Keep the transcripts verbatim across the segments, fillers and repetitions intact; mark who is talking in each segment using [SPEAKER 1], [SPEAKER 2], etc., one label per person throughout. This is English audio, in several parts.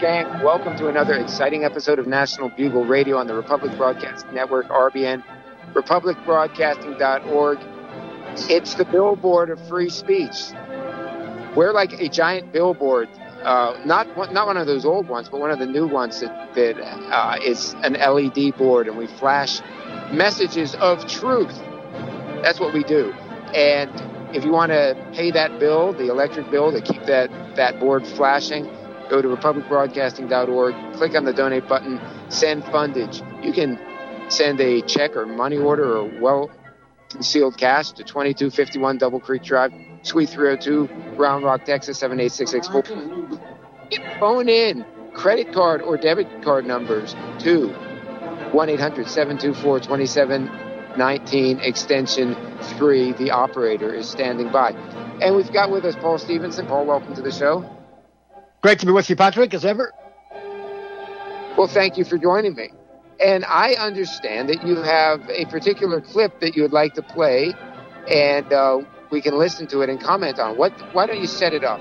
[SPEAKER 1] Shank. Welcome to another exciting episode of National Bugle Radio on the Republic Broadcasting Network, R B N, republic broadcasting dot org. It's the billboard of free speech. We're like a giant billboard, uh, not not one of those old ones, but one of the new ones that, that uh, is an L E D board, and we flash messages of truth. That's what we do. And if you want to pay that bill, the electric bill, to keep that, that board flashing, go to republic broadcasting dot org, click on the donate button, send fundage. You can send a check or money order or well-concealed cash to twenty-two fifty-one Double Creek Drive, Suite three oh two, Round Rock, Texas, seven eight six six four. Phone in credit card or debit card numbers to one eight hundred seven two four two seven one nine, extension three. The operator is standing by. And we've got with us Paul Stevenson. Paul, welcome to the show.
[SPEAKER 2] Great to be with you, Patrick, as ever.
[SPEAKER 1] Well, thank you for joining me. And I understand that you have a particular clip that you would like to play, and uh, we can listen to it and comment on it. What, why don't you set it up?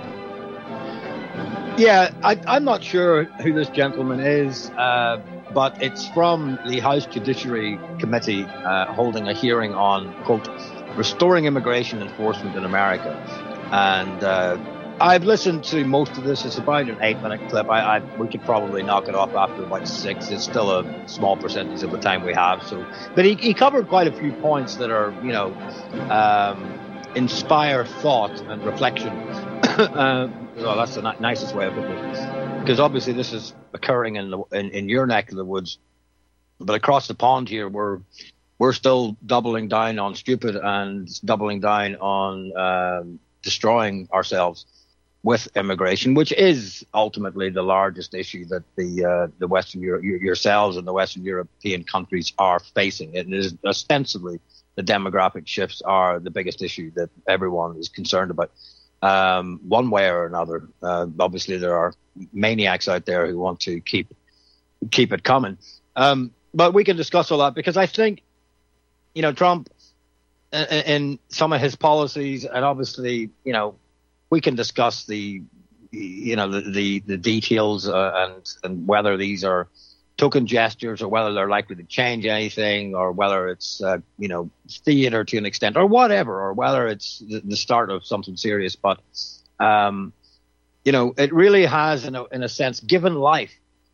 [SPEAKER 2] Yeah, I, I'm not sure who this gentleman is, uh, but it's from the House Judiciary Committee uh, holding a hearing on, quote, restoring immigration enforcement in America. And uh, I've listened to most of this. It's about an eight-minute clip. I, I we could probably knock it off after about six. It's still a small percentage of the time we have. So, but he, he covered quite a few points that are, you know, um, inspire thought and reflection. uh, well, that's the ni- nicest way of putting it. Because obviously this is occurring in the in, in your neck of the woods, but across the pond here, we're we're still doubling down on stupid and doubling down on um, destroying ourselves with immigration, which is ultimately the largest issue that the uh, the Western Euro- yourselves and the Western European countries are facing. It is ostensibly the demographic shifts are the biggest issue that everyone is concerned about, um, one way or another. Uh, obviously, there are maniacs out there who want to keep keep it coming, um, but we can discuss all that because I think, you know, Trump and some of his policies, and obviously, you know, we can discuss the, you know, the the, the details uh, and and whether these are token gestures or whether they're likely to change anything, or whether it's uh, you know, theater to an extent, or whatever, or whether it's the, the start of something serious. But um, you know, it really has, in a in a sense, given life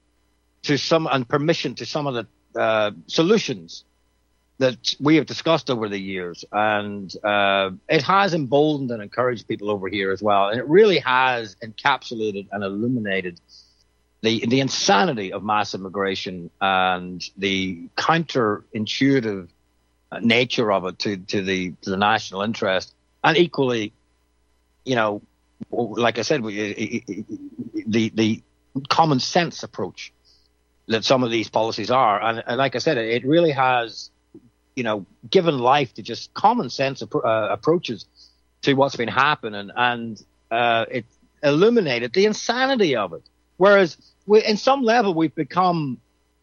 [SPEAKER 2] to some and permission to some of the uh, solutions that we have discussed over the years, and uh, it has emboldened and encouraged people over here as well. And it really has encapsulated and illuminated the the insanity of mass immigration and the counterintuitive nature of it to, to the to the national interest, and equally, you know, like I said, we, the the common sense approach that some of these policies are, and, and like I said, it really has, you know, given life to just common sense uh, approaches to what's been happening, and uh, it illuminated the insanity of it. Whereas, we, in some level, we've become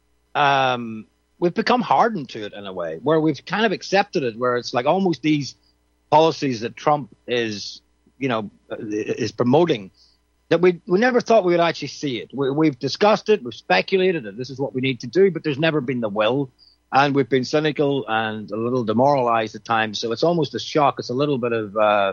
[SPEAKER 2] um, we've become hardened to it in a way, where we've kind of accepted it, where it's like almost these policies that Trump is, you know, is promoting, that we we never thought we would actually see it. We, we've discussed it, we've speculated that this is what we need to do, but there's never been the will. And we've been cynical and a little demoralized at times. So it's almost a shock. It's a little bit of, uh,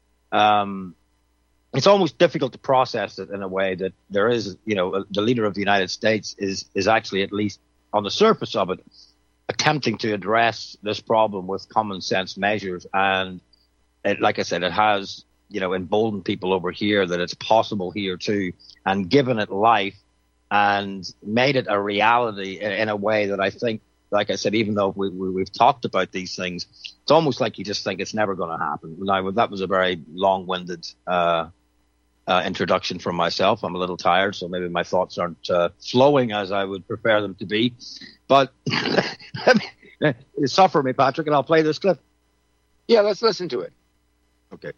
[SPEAKER 2] um, it's almost difficult to process it in a way that there is, you know, the leader of the United States is, is actually, at least on the surface of it, attempting to address this problem with common sense measures. And it, like I said, it has, you know, emboldened people over here that it's possible here too, and given it life and made it a reality in, in a way that I think, like I said, even though we, we, we've talked about these things, it's almost like you just think it's never going to happen. Now, that was a very long-winded uh, uh, introduction from myself. I'm a little tired, so maybe my thoughts aren't uh, flowing as I would prefer them to be. But suffer me, Patrick, and I'll play this clip.
[SPEAKER 1] Yeah, let's listen to it.
[SPEAKER 2] Okay.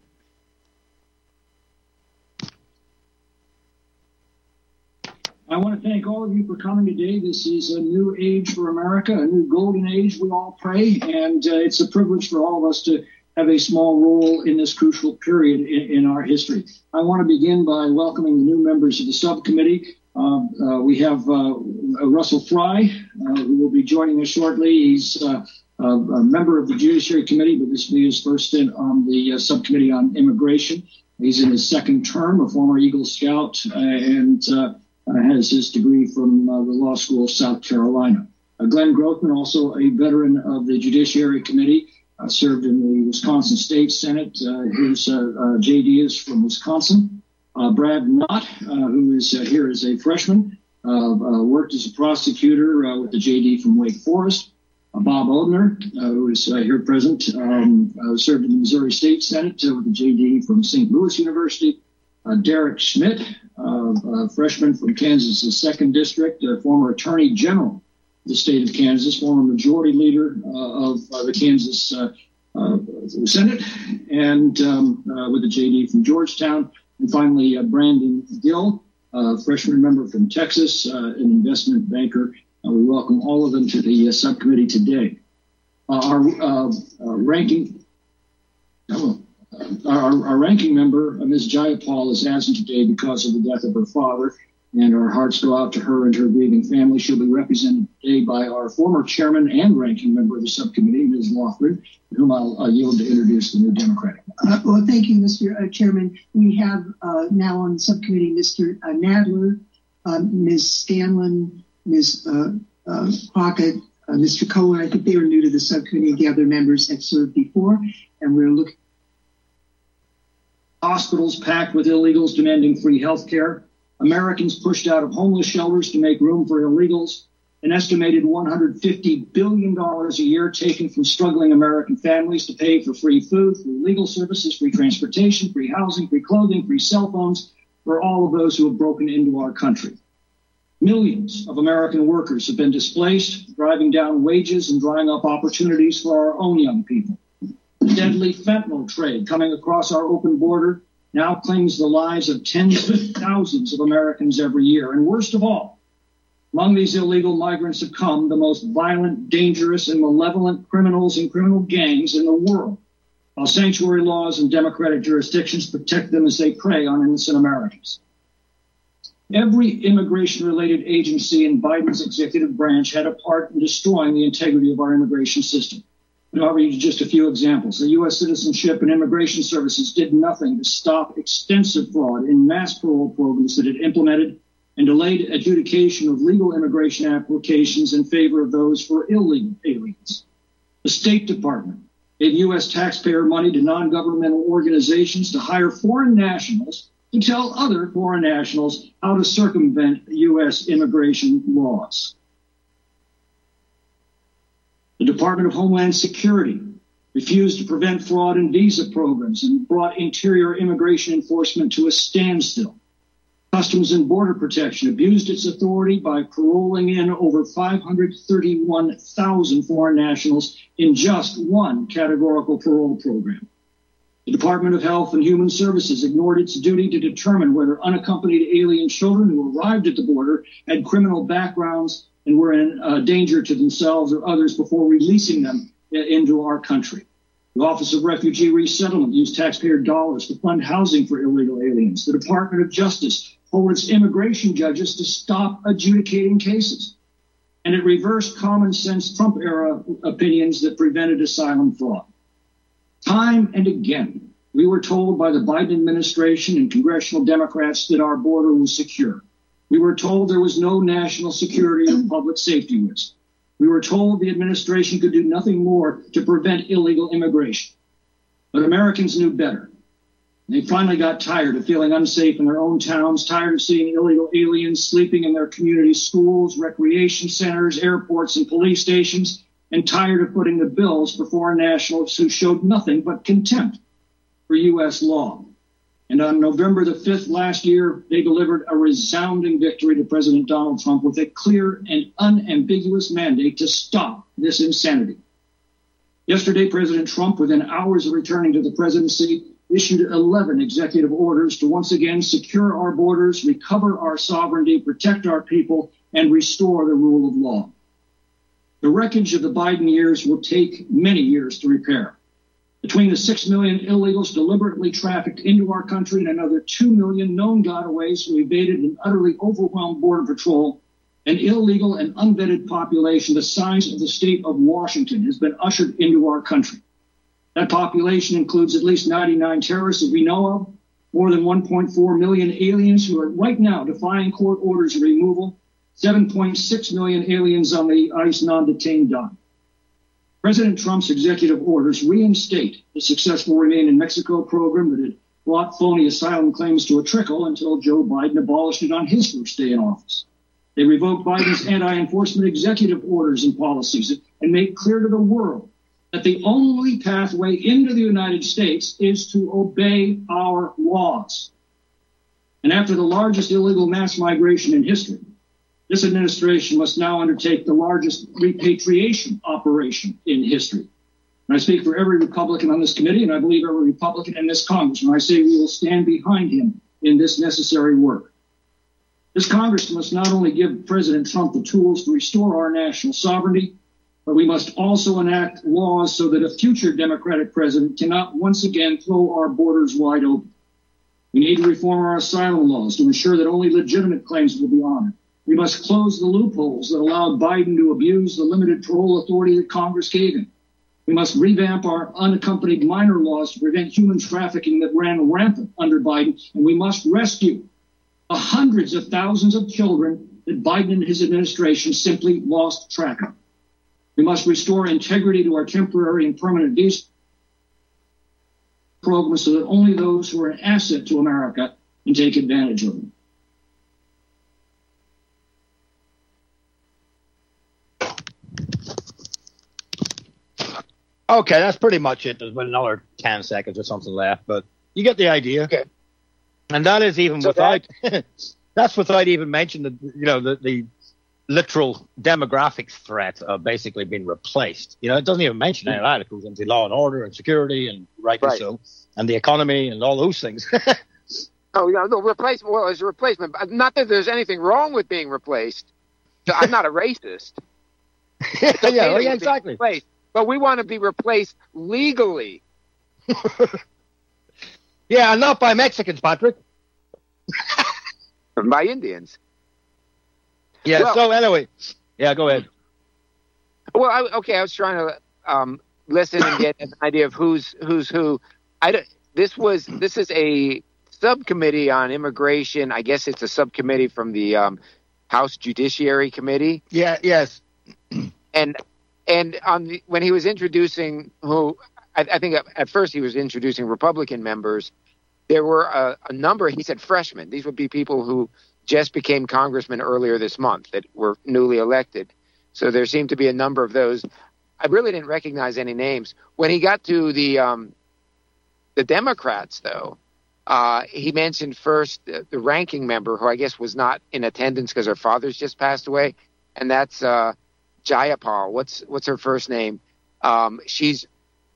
[SPEAKER 3] I want to thank all of you for coming today. This is a new age for America, a new golden age, we all pray, and uh, it's a privilege for all of us to have a small role in this crucial period in, in our history. I want to begin by welcoming the new members of the subcommittee. Uh, uh, we have uh, Russell Fry, uh, who will be joining us shortly. He's uh, a, a member of the Judiciary Committee, but this will be his first stint on the uh, Subcommittee on Immigration. He's in his second term, a former Eagle Scout, uh, and uh, has his degree from uh, the Law School of South Carolina. Uh, Glenn Grothman, also a veteran of the Judiciary Committee, uh, served in the Wisconsin State Senate. Uh, his uh, uh, J D is from Wisconsin. Uh, Brad Knott, uh, who is uh, here as a freshman, uh, uh, worked as a prosecutor uh, with the J D from Wake Forest. Uh, Bob Odner, uh, who is uh, here present, um, uh, served in the Missouri State Senate uh, with the J D from Saint Louis University. Uh, Derek Schmidt, uh, a freshman from Kansas' second District, uh, former Attorney General of the state of Kansas, former Majority Leader uh, of uh, the Kansas uh, uh, Senate, and um, uh, with the J D from Georgetown. And finally, uh, Brandon Gill, uh, freshman member from Texas, uh, an investment banker. Uh, we welcome all of them to the uh, subcommittee today. Uh, our uh, uh, ranking oh, uh, our, our ranking member, uh, Miz Jayapal, is absent today because of the death of her father, and our hearts go out to her and her grieving family. She'll be represented today by our former chairman and ranking member of the subcommittee, Miz Loughran, whom I'll uh, yield to introduce the new Democratic.
[SPEAKER 4] Uh, well, thank you, Mister Uh, Chairman. We have uh, now on the subcommittee Mister Uh, Nadler, uh, Miz Scanlon, Miz Uh, uh, Crockett, uh, Mister Cohen. I think they were new to the subcommittee. The other members have served before, and we're looking.
[SPEAKER 3] Hospitals packed with illegals demanding free health care. Americans pushed out of homeless shelters to make room for illegals. An estimated one hundred fifty billion dollars a year taken from struggling American families to pay for free food, free legal services, free transportation, free housing, free clothing, free cell phones for all of those who have broken into our country. Millions of American workers have been displaced, driving down wages and drying up opportunities for our own young people. The deadly fentanyl trade coming across our open border now claims the lives of tens of thousands of Americans every year. And worst of all, among these illegal migrants have come the most violent, dangerous, and malevolent criminals and criminal gangs in the world, while sanctuary laws and democratic jurisdictions protect them as they prey on innocent Americans. Every immigration-related agency in Biden's executive branch had a part in destroying the integrity of our immigration system. And I'll read you just a few examples. The U S Citizenship and Immigration Services did nothing to stop extensive fraud in mass parole programs that it implemented and delayed adjudication of legal immigration applications in favor of those for illegal aliens. The State Department gave U S taxpayer money to non-governmental organizations to hire foreign nationals to tell other foreign nationals how to circumvent U S immigration laws. The Department of Homeland Security refused to prevent fraud in visa programs and brought interior immigration enforcement to a standstill. Customs and Border Protection abused its authority by paroling in over five hundred thirty-one thousand foreign nationals in just one categorical parole program. The Department of Health and Human Services ignored its duty to determine whether unaccompanied alien children who arrived at the border had criminal backgrounds and were in uh, danger to themselves or others before releasing them into our country. The Office of Refugee Resettlement used taxpayer dollars to fund housing for illegal aliens. The Department of Justice told its immigration judges to stop adjudicating cases. And it reversed common sense Trump-era opinions that prevented asylum fraud. Time and again, we were told by the Biden administration and congressional Democrats that our border was secure. We were told there was no national security or public safety risk. We were told the administration could do nothing more to prevent illegal immigration. But Americans knew better. They finally got tired of feeling unsafe in their own towns, tired of seeing illegal aliens sleeping in their community schools, recreation centers, airports, and police stations, and tired of putting the bills for foreign nationals who showed nothing but contempt for U S law. And on November the fifth last year, they delivered a resounding victory to President Donald Trump with a clear and unambiguous mandate to stop this insanity. Yesterday, President Trump, within hours of returning to the presidency, issued eleven executive orders to once again secure our borders, recover our sovereignty, protect our people, and restore the rule of law. The wreckage of the Biden years will take many years to repair. Between the six million illegals deliberately trafficked into our country and another two million known gotaways who evaded an utterly overwhelmed Border Patrol, an illegal and unvetted population the size of the state of Washington has been ushered into our country. That population includes at least ninety-nine terrorists that we know of, more than one point four million aliens who are right now defying court orders of removal, seven point six million aliens on the ICE non-detained dock. President Trump's executive orders reinstate the successful Remain in Mexico program that had brought phony asylum claims to a trickle until Joe Biden abolished it on his first day in office. They revoked Biden's anti-enforcement executive orders and policies and made clear to the world that the only pathway into the United States is to obey our laws. And after the largest illegal mass migration in history, this administration must now undertake the largest repatriation operation in history. And I speak for every Republican on this committee, and I believe every Republican in this Congress, when I say we will stand behind him in this necessary work. This Congress must not only give President Trump the tools to restore our national sovereignty, but we must also enact laws so that a future Democratic president cannot once again throw our borders wide open. We need to reform our asylum laws to ensure that only legitimate claims will be honored. We must close the loopholes that allowed Biden to abuse the limited parole authority that Congress gave him. We must revamp our unaccompanied minor laws to prevent human trafficking that ran rampant under Biden, and we must rescue the hundreds of thousands of children that Biden and his administration simply lost track of. We must restore integrity to our temporary and permanent visa programs so that only those who are an asset to America can take advantage of them.
[SPEAKER 2] Okay, that's pretty much it. There's been another ten seconds or something left, but you get the idea.
[SPEAKER 1] Okay.
[SPEAKER 2] And that is even
[SPEAKER 1] so
[SPEAKER 2] without, that, that's without even mentioning the, you know, the, the literal demographics threat of basically being replaced. You know, it doesn't even mention any of that. It goes into law and order and security and rightly
[SPEAKER 1] right.
[SPEAKER 2] so, and the economy and all those things.
[SPEAKER 1] oh, yeah, no, replacement, well, as a replacement, not that there's anything wrong with being replaced. I'm not a racist.
[SPEAKER 2] Okay yeah, well, yeah, exactly.
[SPEAKER 1] Replaced, but we want to be replaced legally.
[SPEAKER 2] Yeah, not by Mexicans, Patrick.
[SPEAKER 1] By Indians.
[SPEAKER 2] Yeah,
[SPEAKER 1] well,
[SPEAKER 2] so anyway. Yeah, go ahead.
[SPEAKER 1] Well, I, okay, I was trying to um, listen and get an idea of who's who's who. I don't, this was this is a subcommittee on immigration. I guess it's a subcommittee from the um, House Judiciary Committee.
[SPEAKER 2] Yeah, yes.
[SPEAKER 1] And and on the, when he was introducing who, I, I think at first he was introducing Republican members. There were a, a number. He said freshmen. These would be people who just became congressmen earlier this month that were newly elected. So there seemed to be a number of those. I really didn't recognize any names. When he got to the um, the Democrats, though, uh, he mentioned first the, the ranking member, who I guess was not in attendance because her father's just passed away, and that's uh, Jayapal. What's what's her first name? Um, she's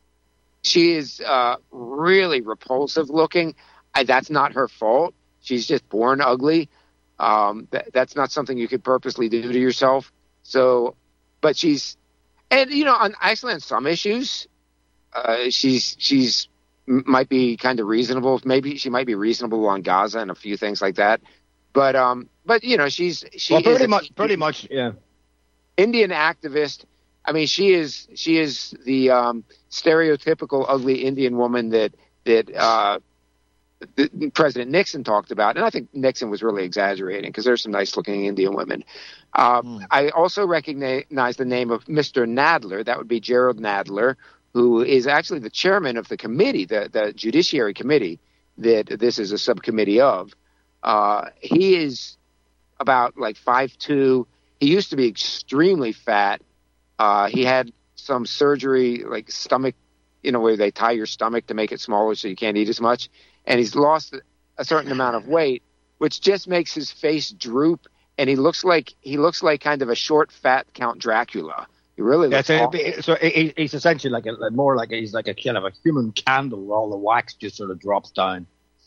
[SPEAKER 1] she is uh, really repulsive looking. I, that's not her fault. She's just born ugly. Um, that, that's not something you could purposely do to yourself. So, but she's, and you know, on actually on some issues, uh, she's she's might be kind of reasonable. Maybe she might be reasonable on Gaza and a few things like that. But um, but you know, she's she
[SPEAKER 2] well, pretty
[SPEAKER 1] is
[SPEAKER 2] much,
[SPEAKER 1] a,
[SPEAKER 2] pretty much, yeah. Indian
[SPEAKER 1] activist. I mean, she is she is the um, stereotypical ugly Indian woman that that. Uh, The, President Nixon talked about, and I think Nixon was really exaggerating because there's some nice-looking Indian women. Uh, mm. I also recognize the name of Mister Nadler. That would be Gerald Nadler, who is actually the chairman of the committee, the, the Judiciary Committee, that this is a subcommittee of. Uh, he is about like five two. He used to be extremely fat. Uh, he had some surgery, like stomach, you know, where they tie your stomach to make it smaller so you can't eat as much. And he's lost a certain amount of weight, which just makes his face droop, and he looks like he looks like kind of a short, fat Count Dracula. He really looks.
[SPEAKER 2] Yeah, so, so he, he's essentially like a more like a, he's like a kind of a human candle where all the wax just sort of drops down.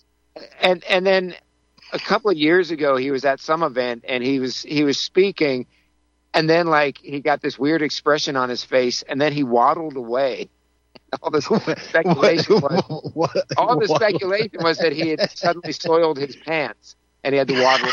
[SPEAKER 1] And and then a couple of years ago, he was at some event and he was he was speaking, and then like he got this weird expression on his face, and then he waddled away. all the speculation was
[SPEAKER 2] what,
[SPEAKER 1] all the
[SPEAKER 2] what,
[SPEAKER 1] speculation was that he had suddenly soiled his pants and he had to waddle.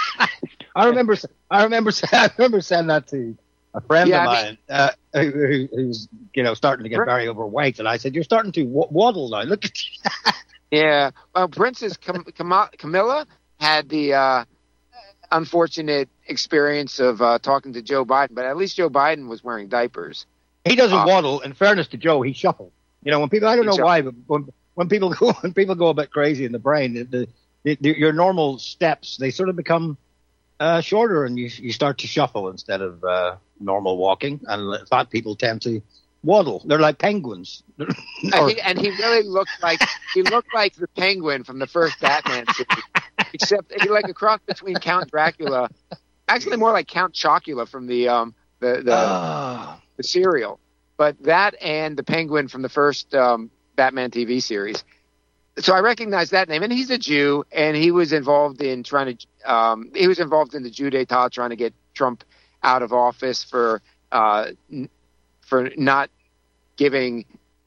[SPEAKER 2] I remember, I remember, I remember saying that to a friend
[SPEAKER 1] Yeah,
[SPEAKER 2] of
[SPEAKER 1] I
[SPEAKER 2] mine uh, who, who, who's you know starting to get very overweight, and I said, "You're starting to w- waddle now. Look at you."
[SPEAKER 1] Yeah, well, Princess Cam- Cam- Camilla had the uh, unfortunate experience of uh, talking to Joe Biden, but at least Joe Biden was wearing diapers.
[SPEAKER 2] He doesn't
[SPEAKER 1] Uh,
[SPEAKER 2] waddle. In fairness to Joe, he shuffles. You know, when people, I don't
[SPEAKER 1] He
[SPEAKER 2] know
[SPEAKER 1] shuffles.
[SPEAKER 2] why, but when, when people go, when people go a bit crazy in the brain, the, the, the, your normal steps, they sort of become uh, shorter, and you you start to shuffle instead of uh, normal walking. And fat people tend to waddle. They're like penguins.
[SPEAKER 1] Uh,
[SPEAKER 2] Or-
[SPEAKER 1] he, and he really looked like he looked like the Penguin from the first Batman series, except he like a cross between Count Dracula, actually more like Count Chocula from the um the the,
[SPEAKER 2] Ah.
[SPEAKER 1] the serial, but that and the Penguin from the first um, Batman T V series. So I recognize that name, and he's a Jew, and he was involved in trying to um, he was involved in the Jew d'etat, trying to get Trump out of office for uh, n- for not giving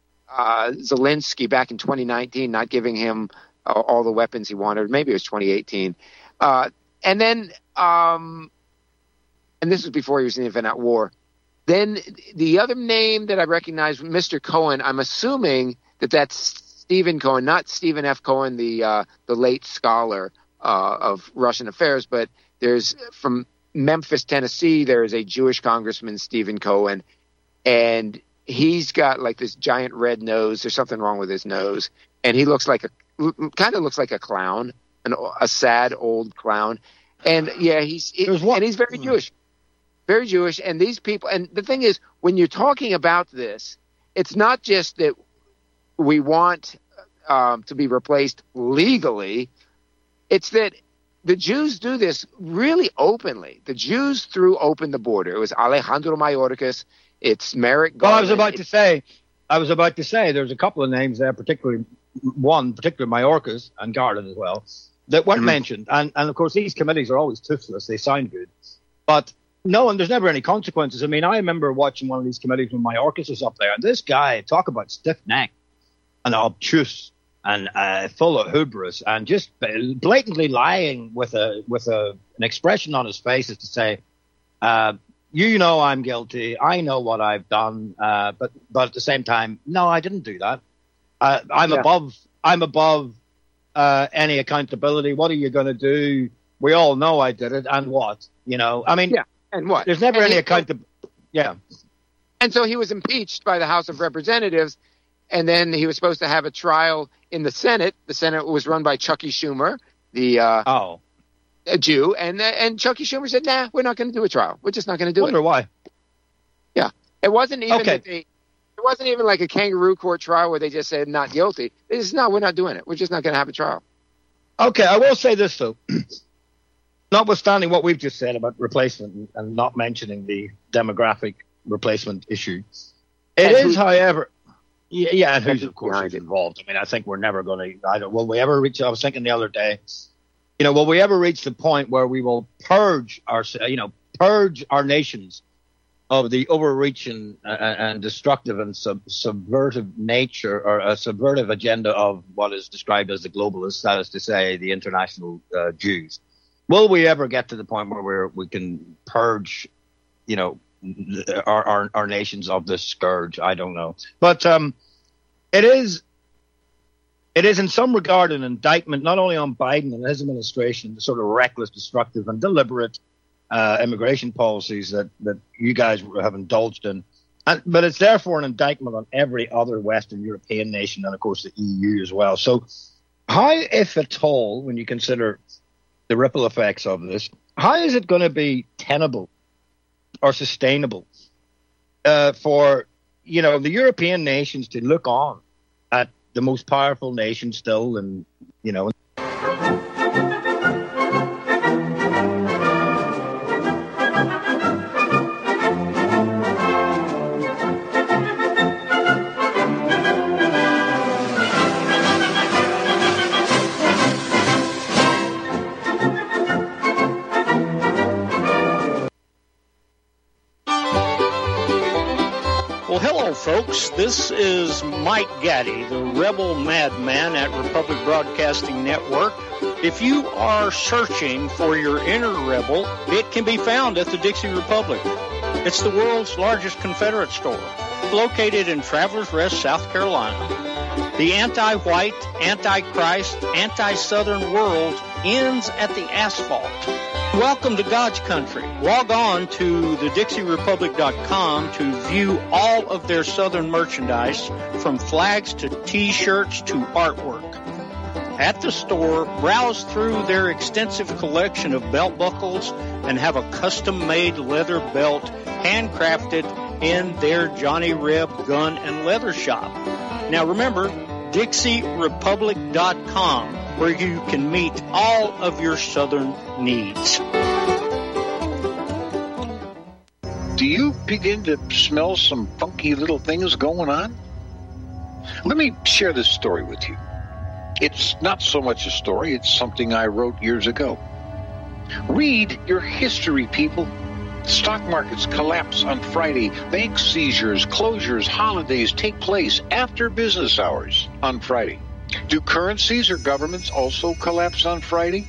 [SPEAKER 1] uh, Zelensky back in twenty nineteen, not giving him uh, all the weapons he wanted. Maybe it was twenty eighteen, uh, and then um, and this was before he was in the Vietnam War. Then the other name that I recognize, Mister Cohen, I'm assuming that that's Stephen Cohen, not Stephen F. Cohen, the uh, the late scholar uh, of Russian affairs, but there's from Memphis, Tennessee, there is a Jewish congressman, Stephen Cohen, and he's got like this giant red nose. There's something wrong with his nose, and he looks like a kind of looks like a clown, an, a sad old clown. And yeah, he's he,
[SPEAKER 2] There's one-
[SPEAKER 1] and he's very Jewish. Very Jewish, and these people, and the thing is, when you're talking about this, it's not just that we want um, to be replaced legally, it's that the Jews do this really openly. The Jews threw open the border. It was Alejandro Mayorkas, it's Merrick
[SPEAKER 2] Well, I
[SPEAKER 1] Garland.
[SPEAKER 2] was about to say, I was about to say, there's a couple of names there, particularly one, particularly Mayorkas and Garland as well, that weren't
[SPEAKER 1] Mhm.
[SPEAKER 2] mentioned. And, and of course, these committees are always toothless. They sound good. But no, and there's never any consequences. I mean, I remember watching one of these committees when Mayorkas was up there, and this guy, talk about stiff-necked and obtuse and uh, full of hubris and just blatantly lying with a with a an expression on his face as to say, uh, you know I'm guilty, I know what I've done, uh, but but at the same time, no, I didn't do that. Uh, I'm
[SPEAKER 1] Yeah.
[SPEAKER 2] above I'm above uh, any accountability. What are you going to do? We all know I did it, and what? You know, I mean,
[SPEAKER 1] Yeah. And what?
[SPEAKER 2] there's never
[SPEAKER 1] And
[SPEAKER 2] any
[SPEAKER 1] he-
[SPEAKER 2] accountability. Yeah.
[SPEAKER 1] And so he was impeached by the House of Representatives, and then he was supposed to have a trial in the Senate. The Senate was run by Chucky Schumer, the uh,
[SPEAKER 2] Oh,
[SPEAKER 1] a Jew, and uh, and Chucky Schumer said, "Nah, we're not going to do a trial. We're just not going to do
[SPEAKER 2] wonder
[SPEAKER 1] it."
[SPEAKER 2] why.
[SPEAKER 1] It wasn't even
[SPEAKER 2] Okay.
[SPEAKER 1] that they, it wasn't even like a kangaroo court trial where they just said not guilty. They just no, we're not doing it. We're just not going to have a trial.
[SPEAKER 2] Okay, I will say this though. Notwithstanding what we've just said about replacement and- and not mentioning the demographic replacement issue, it
[SPEAKER 1] And
[SPEAKER 2] is,
[SPEAKER 1] who-
[SPEAKER 2] however, yeah, yeah, and
[SPEAKER 1] and
[SPEAKER 2] who's
[SPEAKER 1] who's
[SPEAKER 2] of course
[SPEAKER 1] behind
[SPEAKER 2] is
[SPEAKER 1] it.
[SPEAKER 2] involved. I mean, I think we're never going to. I don't. Will we ever reach? I was thinking the other day. You know, will we ever reach the point where we will purge our, you know, purge our nations of the overreaching uh, and destructive and sub- subversive nature or a subversive agenda of what is described as the globalists, that is to say, the international uh, Jews? Will we ever get to the point where we're, we can purge, you know, our, our our nations of this scourge? I don't know, but um, it is. It is in some regard an indictment not only on Biden and his administration, the sort of reckless, destructive, and deliberate uh, immigration policies that, that you guys have indulged in, and, but it's therefore an indictment on every other Western European nation and, of course, the E U as well. So how, if at all, when you consider the ripple effects of this, how is it going to be tenable or sustainable uh, for, you know, the European nations to look on at the most powerful nation still, and you know.
[SPEAKER 5] Well, hello, folks. This is Mike Gaddy, the rebel madman at Republic Broadcasting Network. If you are searching for your inner rebel, it can be found at the Dixie Republic. It's the world's largest Confederate store, located in Travelers Rest, South Carolina. The anti-white, anti-Christ, anti-Southern world ends at the asphalt. Welcome to God's country. Log on to the dixie republic dot com to view all of their Southern merchandise, from flags to T-shirts to artwork. At the store, browse through their extensive collection of belt buckles and have a custom-made leather belt handcrafted in their Johnny Reb gun and leather shop. Now remember, dixie republic dot com, where you can meet all of your Southern needs.
[SPEAKER 6] Do you begin to smell some funky little things going on? Let me share this story with you. It's not so much a story, it's something I wrote years ago. Read your history, people. Stock markets collapse on Friday. Bank seizures, closures, holidays take place after business hours on Friday. Do currencies or governments also collapse on Friday?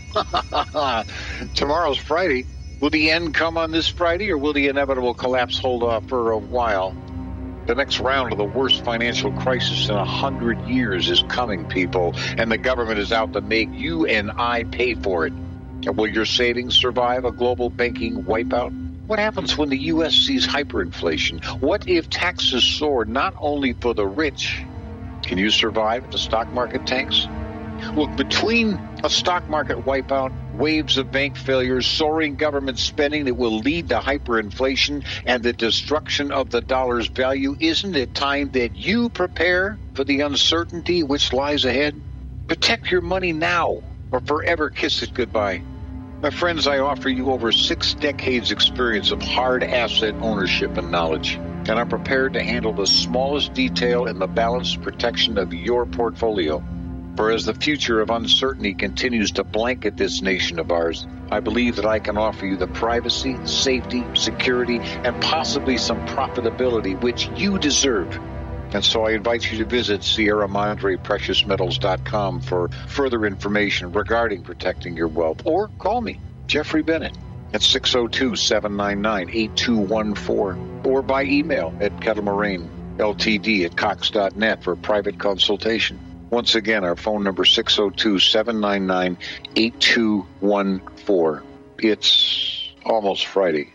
[SPEAKER 6] Tomorrow's Friday. Will the end come on this Friday, or will the inevitable collapse hold off for a while? The next round of the worst financial crisis in a hundred years is coming, people, and the government is out to make you and I pay for it. And will your savings survive a global banking wipeout? What happens when the U S sees hyperinflation? What if taxes soar not only for the rich? Can you survive if the stock market tanks? Look, between a stock market wipeout, waves of bank failures, soaring government spending that will lead to hyperinflation, and the destruction of the dollar's value, isn't it time that you prepare for the uncertainty which lies ahead? Protect your money now, or forever kiss it goodbye. My friends, I offer you over six decades experience of hard asset ownership and knowledge, and I'm prepared to handle the smallest detail in the balanced protection of your portfolio. For as the future of uncertainty continues to blanket this nation of ours, I believe that I can offer you the privacy, safety, security, and possibly some profitability which you deserve. And so I invite you to visit Sierra Madre Precious Metals dot com for further information regarding protecting your wealth. Or call me, Jeffrey Bennett, at six oh two, seven nine nine, eight two one four. Or by email at kettlemoraine L T D at cox dot net for a private consultation. Once again, our phone number six oh two, seven nine nine, eight two one four. It's almost Friday.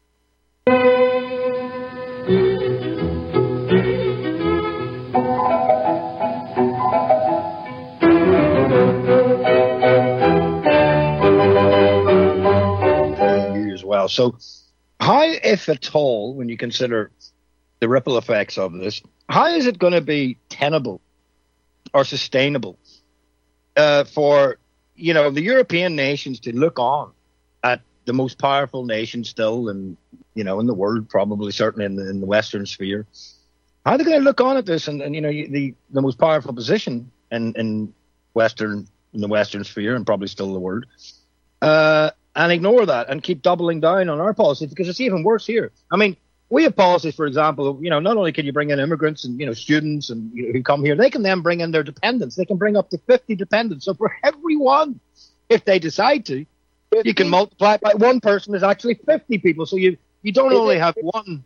[SPEAKER 2] You as well. So, how, if at all, when you consider the ripple effects of this, how is it going to be tenable or sustainable uh, for, you know, the European nations to look on at the most powerful nation still, and, you know, in the world, probably certainly in the, in the Western sphere? How are they going to look on at this and, and you know, the the most powerful position in, in Western in the Western sphere, and probably still the world, uh, and ignore that and keep doubling down on our policy? Because it's even worse here. I mean, we have policies, for example, you know, not only can you bring in immigrants and, you know, students and you know, who come here, they can then bring in their dependents. They can bring up to fifty dependents. So for everyone, if they decide to, fifty? You can multiply it by one person. There's actually fifty people. So you, you don't is only it, have one.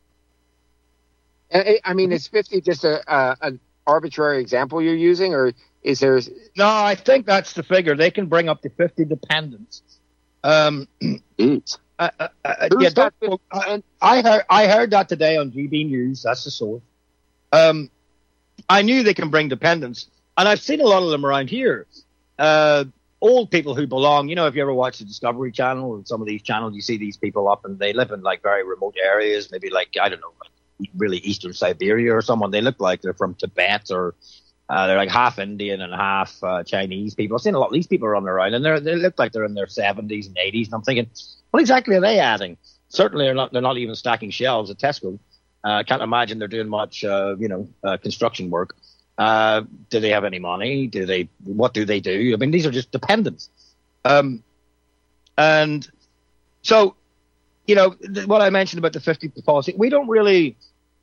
[SPEAKER 1] I mean, is fifty just a, a an arbitrary example you're using, or is there?
[SPEAKER 2] No, I think that's the figure. They can bring up to fifty dependents. Um, Uh, uh, uh, yeah, don't, I, I heard I heard that today on G B News. That's the source. Um, I knew they can bring dependents, and I've seen a lot of them around here. Uh, old people who belong, you know, if you ever watch the Discovery Channel or some of these channels, you see these people up, and they live in like very remote areas, maybe like I don't know, like really eastern Siberia or someone. They look like they're from Tibet, or uh, they're like half Indian and half uh, Chinese people. I've seen a lot of these people running around, and they they look like they're in their seventies and eighties, and I'm thinking, what exactly are they adding? Certainly, they're not. They're not even stacking shelves at Tesco. I uh, can't imagine they're doing much, uh, you know, uh, construction work. Uh, do they have any money? Do they? What do they do? I mean, these are just dependents. Um, and so, you know, th- what I mentioned about the fifty policy, we don't really,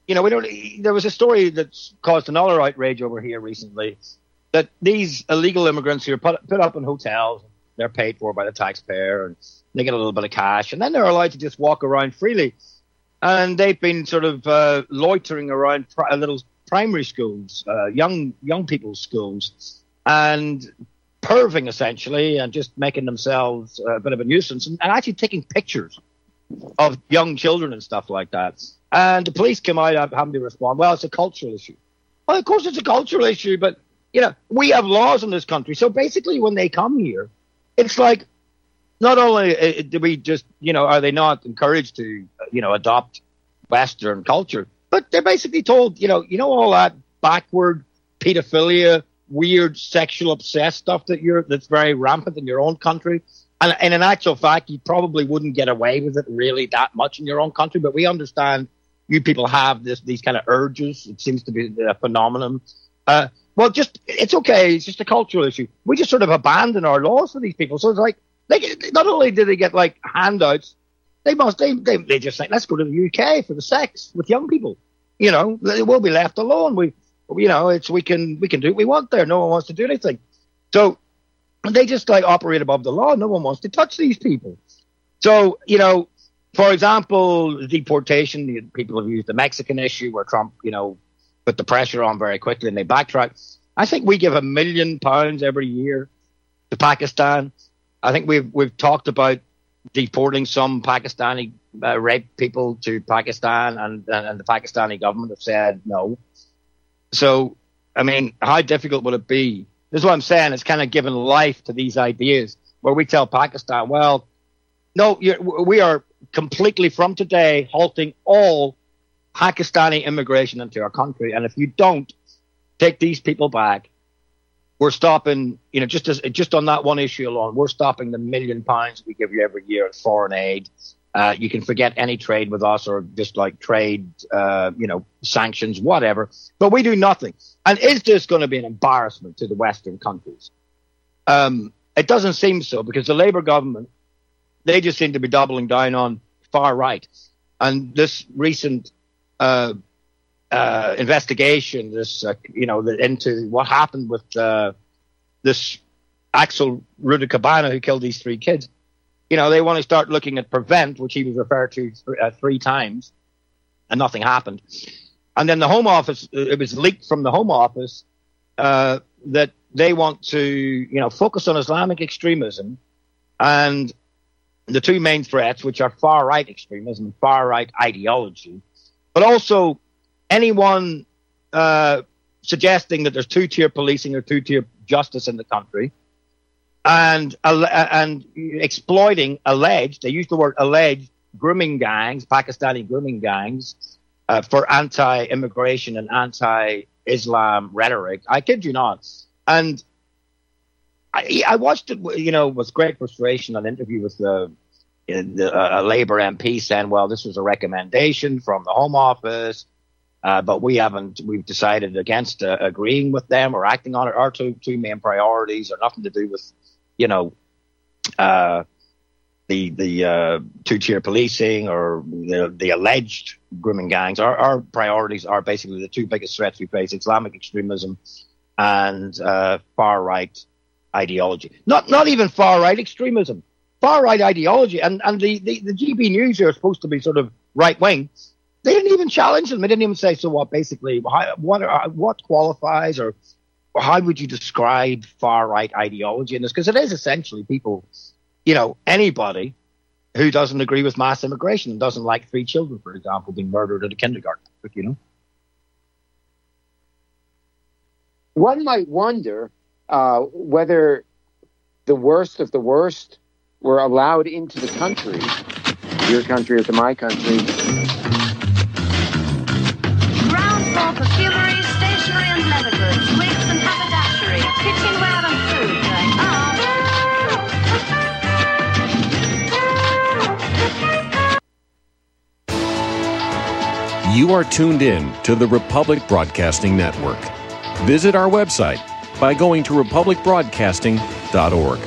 [SPEAKER 2] you know, we don't. There was a story that's caused another outrage over here recently, that these illegal immigrants who are put, put up in hotels, they're paid for by the taxpayer, and they get a little bit of cash, and then they're allowed to just walk around freely. And they've been sort of uh, loitering around pri- little primary schools, uh, young young people's schools, and perving essentially, and just making themselves a bit of a nuisance, and, and actually taking pictures of young children and stuff like that. And the police come out having to respond, well, it's a cultural issue. Well, of course it's a cultural issue, but, you know, we have laws in this country. So basically when they come here, it's like, not only do we just, you know, are they not encouraged to, you know, adopt Western culture, but they're basically told, you know, you know, all that backward pedophilia, weird sexual obsessed stuff that you're, that's very rampant in your own country. And, and in actual fact, you probably wouldn't get away with it really that much in your own country. But we understand you people have this, these kind of urges. It seems to be a phenomenon. Uh, well, just, it's okay. It's just a cultural issue. We just sort of abandon our laws for these people. So it's like, they get, not only do they get like handouts, they must, they, they, they just say, let's go to the U K for the sex with young people. You know, they will be left alone. We, you know, it's, we can, we can do what we want there. No one wants to do anything. So they just like operate above the law. No one wants to touch these people. So, you know, for example, deportation, people have used the Mexican issue where Trump, you know, put the pressure on very quickly and they backtrack. I think we give a million pounds every year to Pakistan. I think we've, we've talked about deporting some Pakistani uh, rape people to Pakistan, and, and, and the Pakistani government have said no. So, I mean, how difficult would it be? This is what I'm saying. It's kind of given life to these ideas where we tell Pakistan, well, no, you're, we are completely from today halting all Pakistani immigration into our country. And if you don't take these people back, we're stopping, you know, just as, just on that one issue alone, we're stopping the million pounds we give you every year in foreign aid. Uh, you can forget any trade with us or just like trade, uh, you know, sanctions, whatever. But we do nothing. And is this going to be an embarrassment to the Western countries? Um, it doesn't seem so, because the Labour government, they just seem to be doubling down on far right. And this recent uh, uh, investigation, this, uh, you know, the, into what happened with uh, this Axel Rudikabana who killed these three kids, you know, they want to start looking at Prevent, which he was referred to th- uh, three times, and nothing happened. And then the Home Office, it was leaked from the Home Office uh, that they want to, you know, focus on Islamic extremism and the two main threats, which are far-right extremism and far-right ideology, but also anyone uh, suggesting that there's two-tier policing or two-tier justice in the country, and uh, and exploiting alleged, they use the word alleged, grooming gangs, Pakistani grooming gangs, uh, for anti-immigration and anti-Islam rhetoric. I kid you not. And I, I watched it, you know, with great frustration, an interview with the, the uh, a Labour M P saying, well, this was a recommendation from the Home Office, uh, but we haven't, we've decided against uh, agreeing with them or acting on it. Our two, two main priorities are nothing to do with, you know, uh, the the uh, two-tier policing or the, the alleged grooming gangs. Our, our priorities are basically the two biggest threats we face: Islamic extremism and uh, far-right ideology. Not not even far-right extremism, far-right ideology. And and the, the, the G B News are supposed to be sort of right-wing. They didn't even challenge them. They didn't even say, so what, basically, how, what are, what qualifies or how would you describe far-right ideology in this? Because it is essentially people, you know, anybody who doesn't agree with mass immigration and doesn't like three children, for example, being murdered at a kindergarten, you know.
[SPEAKER 1] One might wonder uh, whether the worst of the worst were allowed into the country, your country or to my country.
[SPEAKER 7] Ground floor perfumery, stationery and leather goods, wigs and haberdashery, kitchenware and food going
[SPEAKER 8] You are tuned in to the Republic Broadcasting Network. Visit our website by going to republic broadcasting dot org.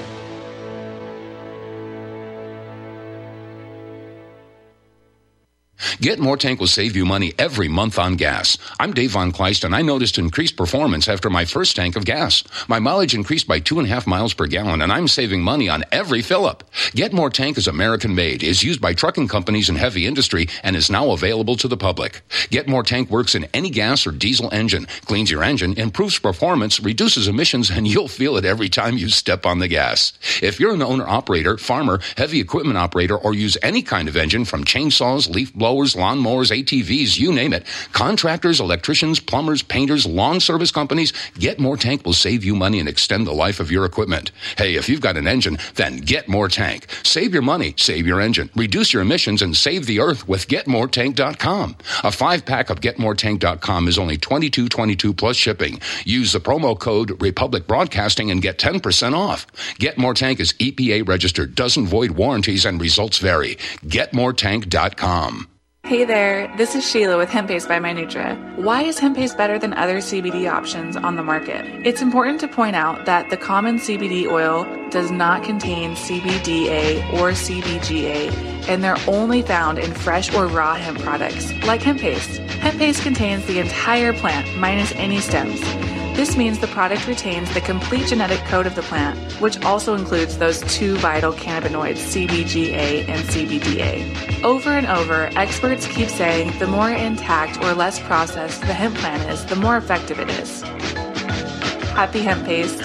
[SPEAKER 9] Get More Tank will save you money every month on gas. I'm Dave Von Kleist, and I noticed increased performance after my first tank of gas. My mileage increased by two and a half miles per gallon, and I'm saving money on every fill-up. Get More Tank is American-made, is used by trucking companies and heavy industry, and is now available to the public. Get More Tank works in any gas or diesel engine, cleans your engine, improves performance, reduces emissions, and you'll feel it every time you step on the gas. If you're an owner-operator, farmer, heavy equipment operator, or use any kind of engine from chainsaws, leaf blowers, blowers, lawnmowers, A T Vs, you name it. Contractors, electricians, plumbers, painters, lawn service companies, Get More Tank will save you money and extend the life of your equipment. Hey, if you've got an engine, then Get More Tank. Save your money, save your engine, reduce your emissions, and save the earth with get more tank dot com. A five-pack of get more tank dot com is only twenty-two twenty-two plus shipping. Use the promo code Republic Broadcasting and get ten percent off. Get More Tank is E P A registered, doesn't void warranties, and results vary. get more tank dot com.
[SPEAKER 10] Hey there, this is Sheila with Hemp Paste by MyNutra. Why is Hemp Paste better than other C B D options on the market? It's important to point out that the common C B D oil does not contain C B D A or C B G A, and they're only found in fresh or raw hemp products, like Hemp Paste. Hemp Paste contains the entire plant, minus any stems. This means the product retains the complete genetic code of the plant, which also includes those two vital cannabinoids, C B G A and C B D A. Over and over, experts keep saying the more intact or less processed the hemp plant is, the more effective it is. Happy Hemp Paste.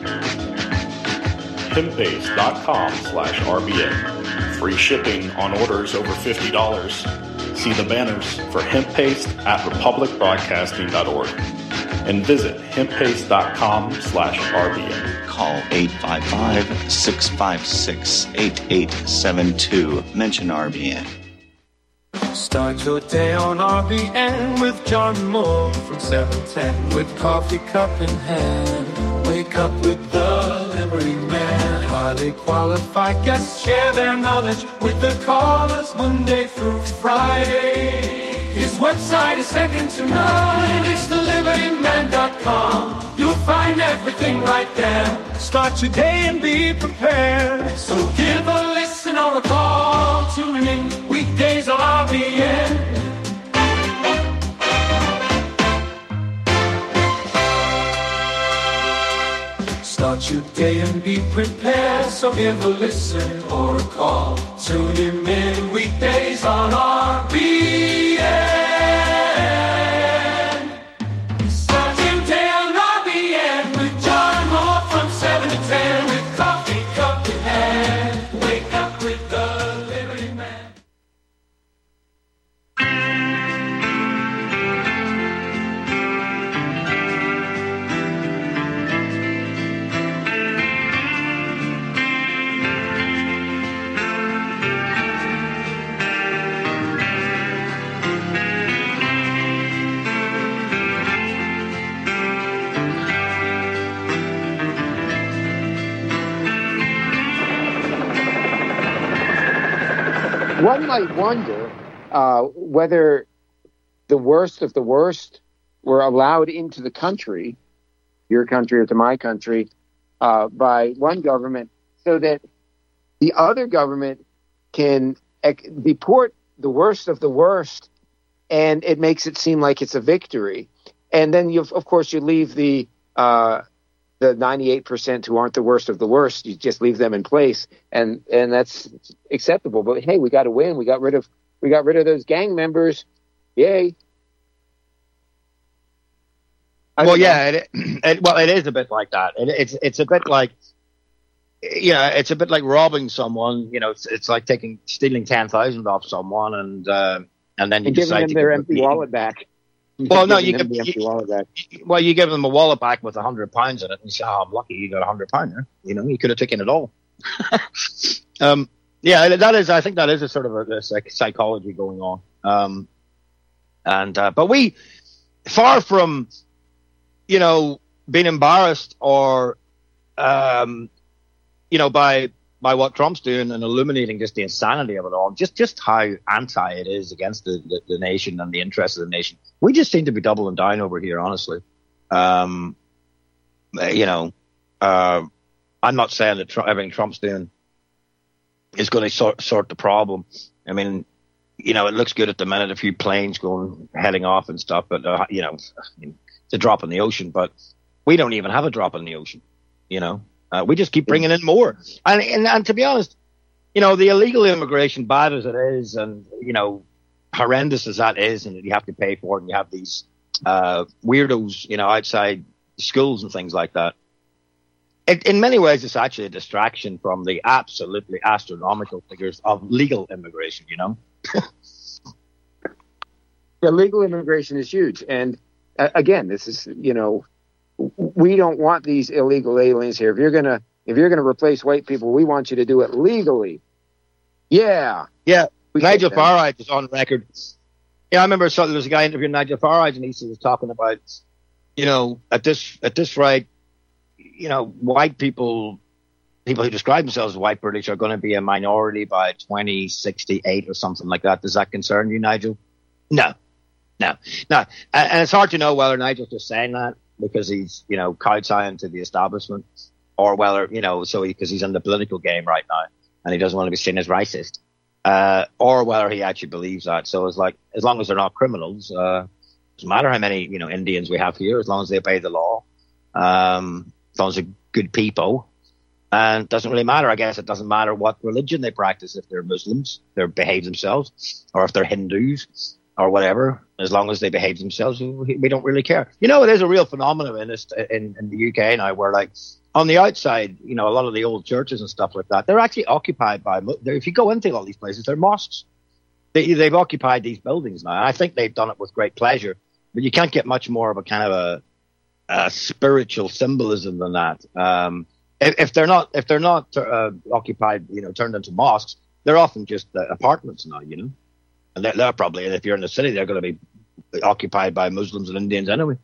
[SPEAKER 11] hemp paste dot com slash R B N. Free shipping on orders over fifty dollars. See the banners for Hemp Paste at republic broadcasting dot org. And visit hemp paste dot com slash R B N.
[SPEAKER 12] Call eight five five, six five six, eight eight seven two. Mention R B N.
[SPEAKER 13] Start your day on R B N with John Moore from seven ten. With coffee cup in hand, wake up with the Liberty Man. Highly qualified guests share their knowledge with the callers Monday through Friday. His website is second to none. It's the liberty man dot com. You'll find everything right there. Start your day and be prepared. So give a listen or a call. Tune in weekdays on R B N. Start your day and be prepared. So give a listen or a call. Tune in, in weekdays on R B N. Start your day on R B N with John Moore from seven to ten. With coffee cup in hand. Wake up with the Liberty Man.
[SPEAKER 1] One might wonder uh, whether the worst of the worst were allowed into the country, your country or to my country, uh, by one government, so that the other government can ec- deport the worst of the worst, and it makes it seem like it's a victory. And then, you, of course, you leave the uh, the ninety-eight percent who aren't the worst of the worst. You just leave them in place, and and that's acceptable. But hey, we got to win. We got rid of we got rid of those gang members. Yay!
[SPEAKER 2] I well, yeah, it, it, well, it is a bit like that. It, it's it's a bit like, yeah, it's a bit like robbing someone. You know, it's it's like taking stealing ten thousand off someone, and uh, and then you
[SPEAKER 1] and
[SPEAKER 2] decide
[SPEAKER 1] giving them
[SPEAKER 2] to
[SPEAKER 1] their
[SPEAKER 2] give
[SPEAKER 1] empty
[SPEAKER 2] them,
[SPEAKER 1] wallet back.
[SPEAKER 2] Well, no, you give
[SPEAKER 1] the empty
[SPEAKER 2] you,
[SPEAKER 1] wallet back.
[SPEAKER 2] Well, you give them a wallet back with a hundred pounds in it, and you say, "Oh, I'm lucky you got a hundred pound there." You know, you could have taken it all. um, yeah, that is. I think that is a sort of a, a psychology going on. Um, and uh, but we, far from, you know, being embarrassed or, um, you know, by by what Trump's doing and illuminating just the insanity of it all, just just how anti it is against the, the, the nation and the interests of the nation. We just seem to be doubling down over here, honestly. Um, you know, uh, I'm not saying that Trump, everything Trump's doing is going to sort, sort the problem. I mean, you know, it looks good at the minute, a few planes going, heading off and stuff, but, uh, you know, it's a drop in the ocean, but we don't even have a drop in the ocean, you know. Uh, we just keep bringing in more. And, and and to be honest, you know, the illegal immigration, bad as it is, and, you know, horrendous as that is, and you have to pay for it, and you have these uh, weirdos, you know, outside schools and things like that. It, in many ways, it's actually a distraction from the absolutely astronomical figures of legal immigration, you know.
[SPEAKER 1] Illegal immigration is huge. And uh, again, this is, you know, we don't want these illegal aliens here. If you're going to, if you're going to replace white people, we want you to do it legally. Yeah.
[SPEAKER 2] Yeah. Nigel Farage is on record. Yeah, I remember so, there was a guy interviewing Nigel Farage, and he was talking about, you know, at this, at this rate, you know, white people, people who describe themselves as white British are going to be a minority by twenty sixty-eight or something like that. Does that concern you, Nigel? No, no, no. And, and it's hard to know whether Nigel's just saying that because he's, you know, kowtowing to the establishment, or whether, you know, so because he, he's in the political game right now and he doesn't want to be seen as racist, uh, or whether he actually believes that. So it's like, as long as they're not criminals, uh, doesn't matter how many, you know, Indians we have here, as long as they obey the law, um, as long as they're good people. And it doesn't really matter. I guess it doesn't matter what religion they practice, if they're Muslims, they behave themselves, or if they're Hindus or whatever. As long as they behave themselves, we, we don't really care. You know, it is a real phenomenon in, this, in in the U K now, where like on the outside, you know, a lot of the old churches and stuff like that, they're actually occupied by. If you go into all these places, they're mosques. They, they've occupied these buildings now. And I think they've done it with great pleasure, but you can't get much more of a kind of a, a spiritual symbolism than that. Um, if, if they're not, if they're not uh, occupied, you know, turned into mosques, they're often just uh, apartments now, you know. And they're, they're probably, if you're in the city, they're going to be occupied by Muslims and Indians anyway.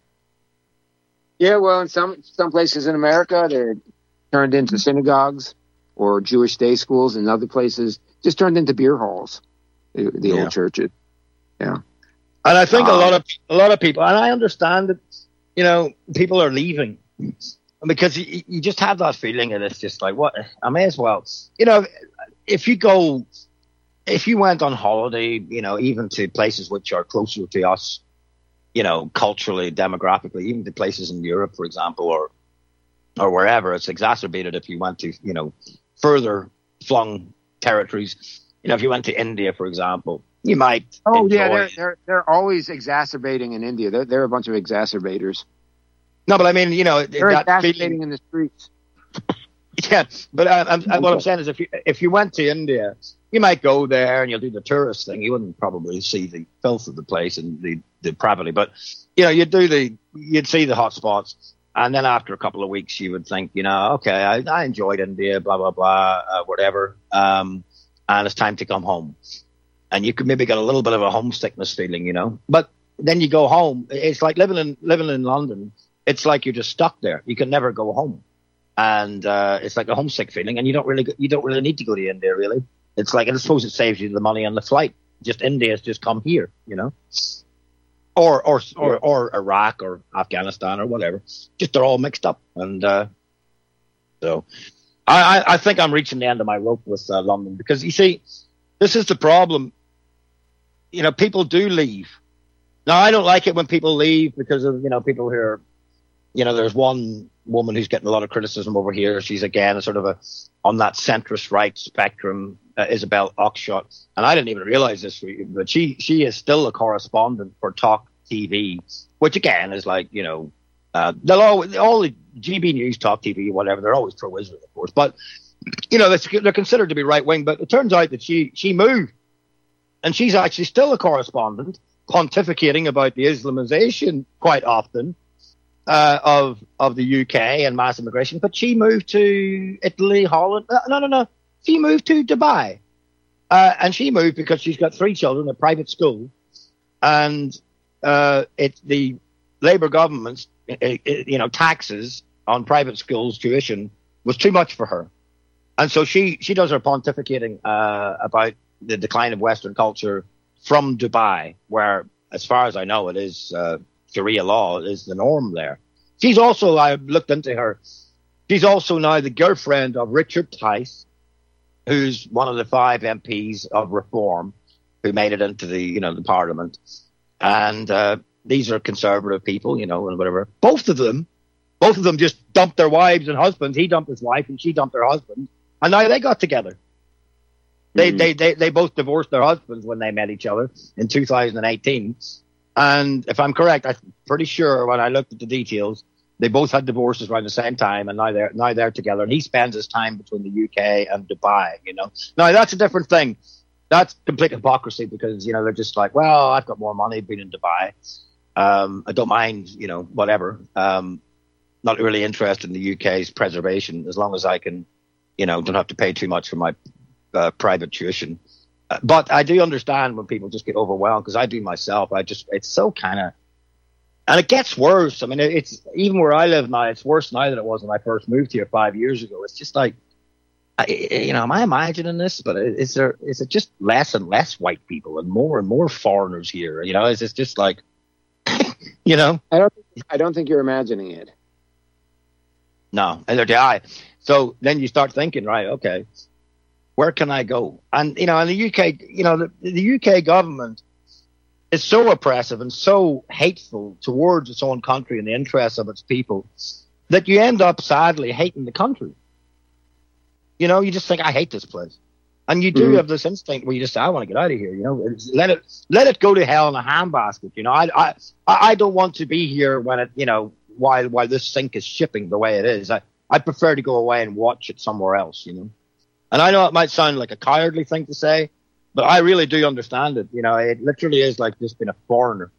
[SPEAKER 1] Yeah, well, in some some places in America, they're turned into synagogues or Jewish day schools, and other places just turned into beer halls. The, the
[SPEAKER 2] Yeah.
[SPEAKER 1] old churches. Yeah.
[SPEAKER 2] And I think
[SPEAKER 1] Um,
[SPEAKER 2] a lot of a lot of people, and I understand that, you know, people are leaving because you, you just have that feeling, and it's just like, what? I may as well, you know, if you go, if you went on holiday, you know, even to places which are closer to us, you know, culturally, demographically, even to places in Europe, for example, or or wherever, it's exacerbated if you went to, you know, further flung territories. You know, if you went to India, for example, you might.
[SPEAKER 1] Oh,
[SPEAKER 2] enjoy
[SPEAKER 1] yeah, they're, they're, they're always exacerbating in India. They're, they're a bunch of exacerbators.
[SPEAKER 2] No, but I mean, you know,
[SPEAKER 1] They're
[SPEAKER 2] that
[SPEAKER 1] exacerbating
[SPEAKER 2] feeling,
[SPEAKER 1] in the streets.
[SPEAKER 2] yeah. But I, I'm, I, what I'm saying is, if you if you went to India, you might go there and you'll do the tourist thing. You wouldn't probably see the filth of the place and the depravity, but you know, you'd do the you'd see the hot spots, and then after a couple of weeks, you would think, you know, okay, I, I enjoyed India, blah blah blah, uh, whatever, um, and it's time to come home. And you could maybe get a little bit of a homesickness feeling, you know. But then you go home. It's like living in living in London. It's like you're just stuck there. You can never go home, and uh, it's like a homesick feeling. And you don't really you don't really need to go to India, really. It's like, and I suppose it saves you the money on the flight. Just India's just come here, you know, or or or, or Iraq or Afghanistan or whatever. Just they're all mixed up, and uh, so I, I I think I'm reaching the end of my rope with uh, London, because you see, this is the problem. You know, people do leave. Now, I don't like it when people leave because of, you know, people who are, you know, there's one woman who's getting a lot of criticism over here. She's, again, a sort of a, on that centrist right spectrum, uh, Isabel Oxshott. And I didn't even realize this, but she, she is still a correspondent for Talk T V, which, again, is like, you know, uh, they'll always, all the G B News, Talk T V, whatever, they're always pro-Israel, of course. But, you know, they're considered to be right-wing. But it turns out that she, she moved. And she's actually still a correspondent, pontificating about the Islamization quite often uh, of of the U K and mass immigration. But she moved to Italy, Holland. Uh, no, no, no. She moved to Dubai. Uh, and she moved because she's got three children, a private school. And uh, it's the Labour government's, uh, you know, taxes on private schools, tuition, was too much for her. And so she, she does her pontificating uh, about the decline of Western culture from Dubai, where, as far as I know, it is uh, Sharia law is the norm there. She's also, I looked into her, she's also now the girlfriend of Richard Tice, who's one of the five M Ps of Reform. who made it into the, you know, the parliament. And uh, these are conservative people, you know, and whatever. Both of them, both of them just dumped their wives and husbands. He dumped his wife and she dumped her husband. And now they got together. They, mm-hmm. they, they, they both divorced their husbands when they met each other in two thousand eighteen. And if I'm correct, I'm pretty sure when I looked at the details, they both had divorces around the same time, and now they're now they're together. And he spends his time between the U K and Dubai. You know, now that's a different thing. That's complete hypocrisy because you know they're just like, well, I've got more money being in Dubai. Um, I don't mind, you know, whatever. Um, not really interested in the U K's preservation as long as I can, you know, don't have to pay too much for my uh, private tuition. Uh, but I do understand when people just get overwhelmed because I do myself. I just it's so kind of. And it gets worse. I mean, it's even where I live now, it's worse now than it was when I first moved here five years ago. It's just like, I, you know, am I imagining this? But is there, is it just less and less white people and more and more foreigners here? You know, is it just like, you know?
[SPEAKER 1] I don't, I don't think you're imagining it.
[SPEAKER 2] No, neither do I. So then you start thinking, right, okay, where can I go? And, you know, in the U K, you know, the, the U K government, is so oppressive and so hateful towards its own country and the interests of its people that you end up sadly hating the country. You know, you just think, I hate this place. And you do mm-hmm. have this instinct where you just say, I want to get out of here. You know, it's, let it let it go to hell in a handbasket. You know, I I I don't want to be here when it, you know, while while this sink is shipping the way it is. I, I prefer to go away and watch it somewhere else, you know. And I know it might sound like a cowardly thing to say, but I really do understand it. You know, it literally is like just being a foreigner.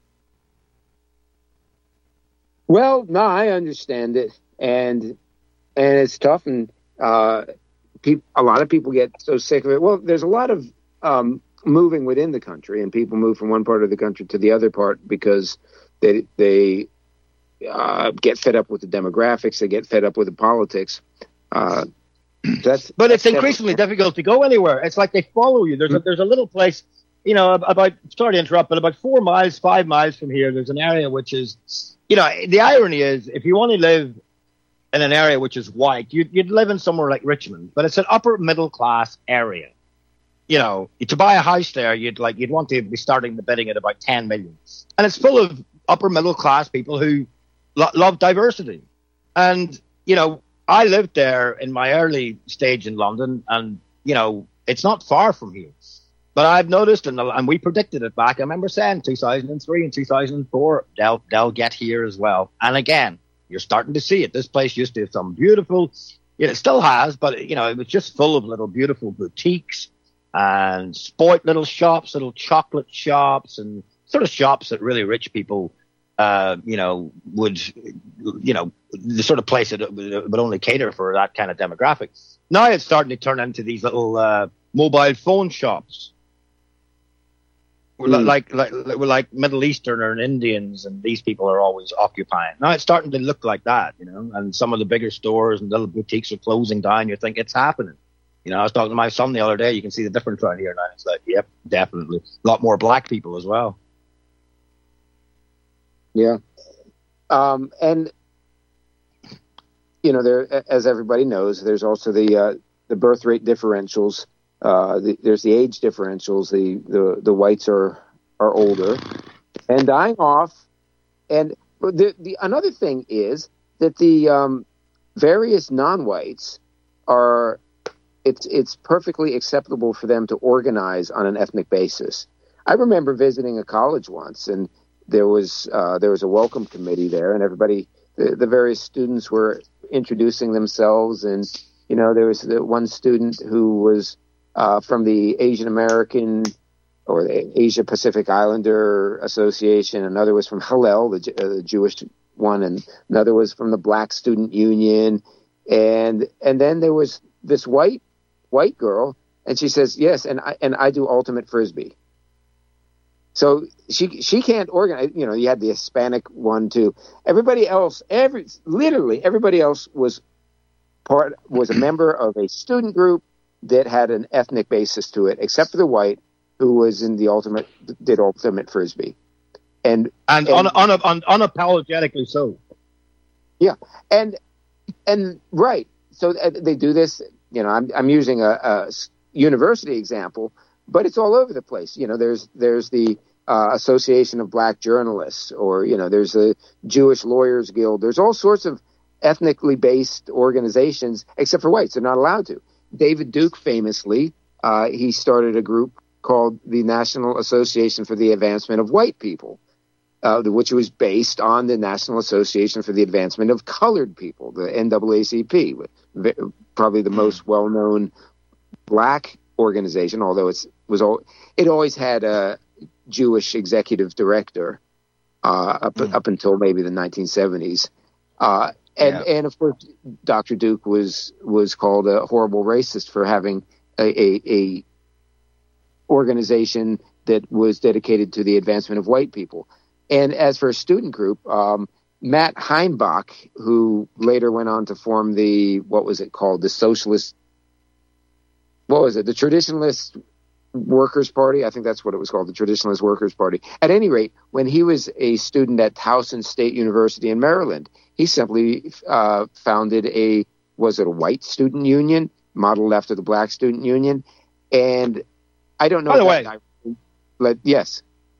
[SPEAKER 1] Well, no, I understand it, and and it's tough, and uh, pe- a lot of people get so sick of it. Well, there's a lot of um, moving within the country, and people move from one part of the country to the other part because they they uh, get fed up with the demographics, they get fed up with the politics. Uh, That's,
[SPEAKER 2] but it's
[SPEAKER 1] that's
[SPEAKER 2] increasingly difficult to go anywhere. It's like they follow you. There's a, there's a little place, you know, about, sorry to interrupt, but about four miles, five miles from here, there's an area which is, you know, the irony is if you want to live in an area which is white, you'd, you'd live in somewhere like Richmond, but it's an upper middle class area. You know, to buy a house there, you'd like, you'd want to be starting the bidding at about ten million. And it's full of upper middle class people who lo- love diversity. And, you know, I lived there in my early stage in London, and, you know, it's not far from here. But I've noticed, and, and we predicted it back, I remember saying two thousand three and two thousand four, they'll, they'll get here as well. And again, you're starting to see it. This place used to have some beautiful, you know, it still has, but, you know, it was just full of little beautiful boutiques and spoilt little shops, little chocolate shops, and sort of shops that really rich people Uh, you know, would, you know, the sort of place that would only cater for that kind of demographic. Now it's starting to turn into these little uh, mobile phone shops. Mm. Like, like, like Middle Eastern and Indians, and these people are always occupying. Now it's starting to look like that, you know, and some of the bigger stores and little boutiques are closing down. You think it's happening. You know, I was talking to my son the other day. You can see the difference right here now. It's like, yep, definitely. A lot more black people as well.
[SPEAKER 1] Yeah. Um, and, you know, there, as everybody knows, there's also the uh, the birth rate differentials. Uh, the, there's the age differentials. The, the, the whites are, are older and dying off. And the, the another thing is that the um, various non-whites are, it's it's perfectly acceptable for them to organize on an ethnic basis. I remember visiting a college once, and there was uh, there was a welcome committee there, and everybody, the, the various students were introducing themselves, and you know there was the one student who was uh, from the Asian American or the Asia Pacific Islander Association, another was from Hillel, the, uh, the Jewish one, and another was from the Black Student Union, and and then there was this white white girl, and she says yes, and I and I do ultimate frisbee. So she she can't organize. You know, you had the Hispanic one too. Everybody else, every literally everybody else was part was a member of a student group that had an ethnic basis to it, except for the white who was in the ultimate did ultimate frisbee, and
[SPEAKER 2] and, and un, un, un, unapologetically so.
[SPEAKER 1] Yeah, and and right. So they do this. You know, I'm I'm using a, a university example. but it's all over the place. You know, there's there's the uh, Association of Black Journalists, or, you know, there's the Jewish Lawyers Guild. There's all sorts of ethnically based organizations, except for whites. They're not allowed to. David Duke famously, uh, he started a group called the National Association for the Advancement of White People, uh, which was based on the National Association for the Advancement of Colored People, the N double A C P, probably the most well-known black organization, although it's was all, it always had a Jewish executive director uh, up, mm. up until maybe the nineteen seventies. Uh, and, yeah. and of course, Doctor Duke was was called a horrible racist for having a, a, a organization that was dedicated to the advancement of white people. And as for a student group, um, Matt Heimbach, who later went on to form the, what was it called, the Socialist, what was it, the Traditionalist Workers' Party? I think that's what it was called, the Traditionalist Workers' Party. At any rate, when he was a student at Towson State University in Maryland, he simply uh, founded a, was it a white student union, modeled after the black student union? And I don't know.
[SPEAKER 2] By the way,
[SPEAKER 1] I, but yes.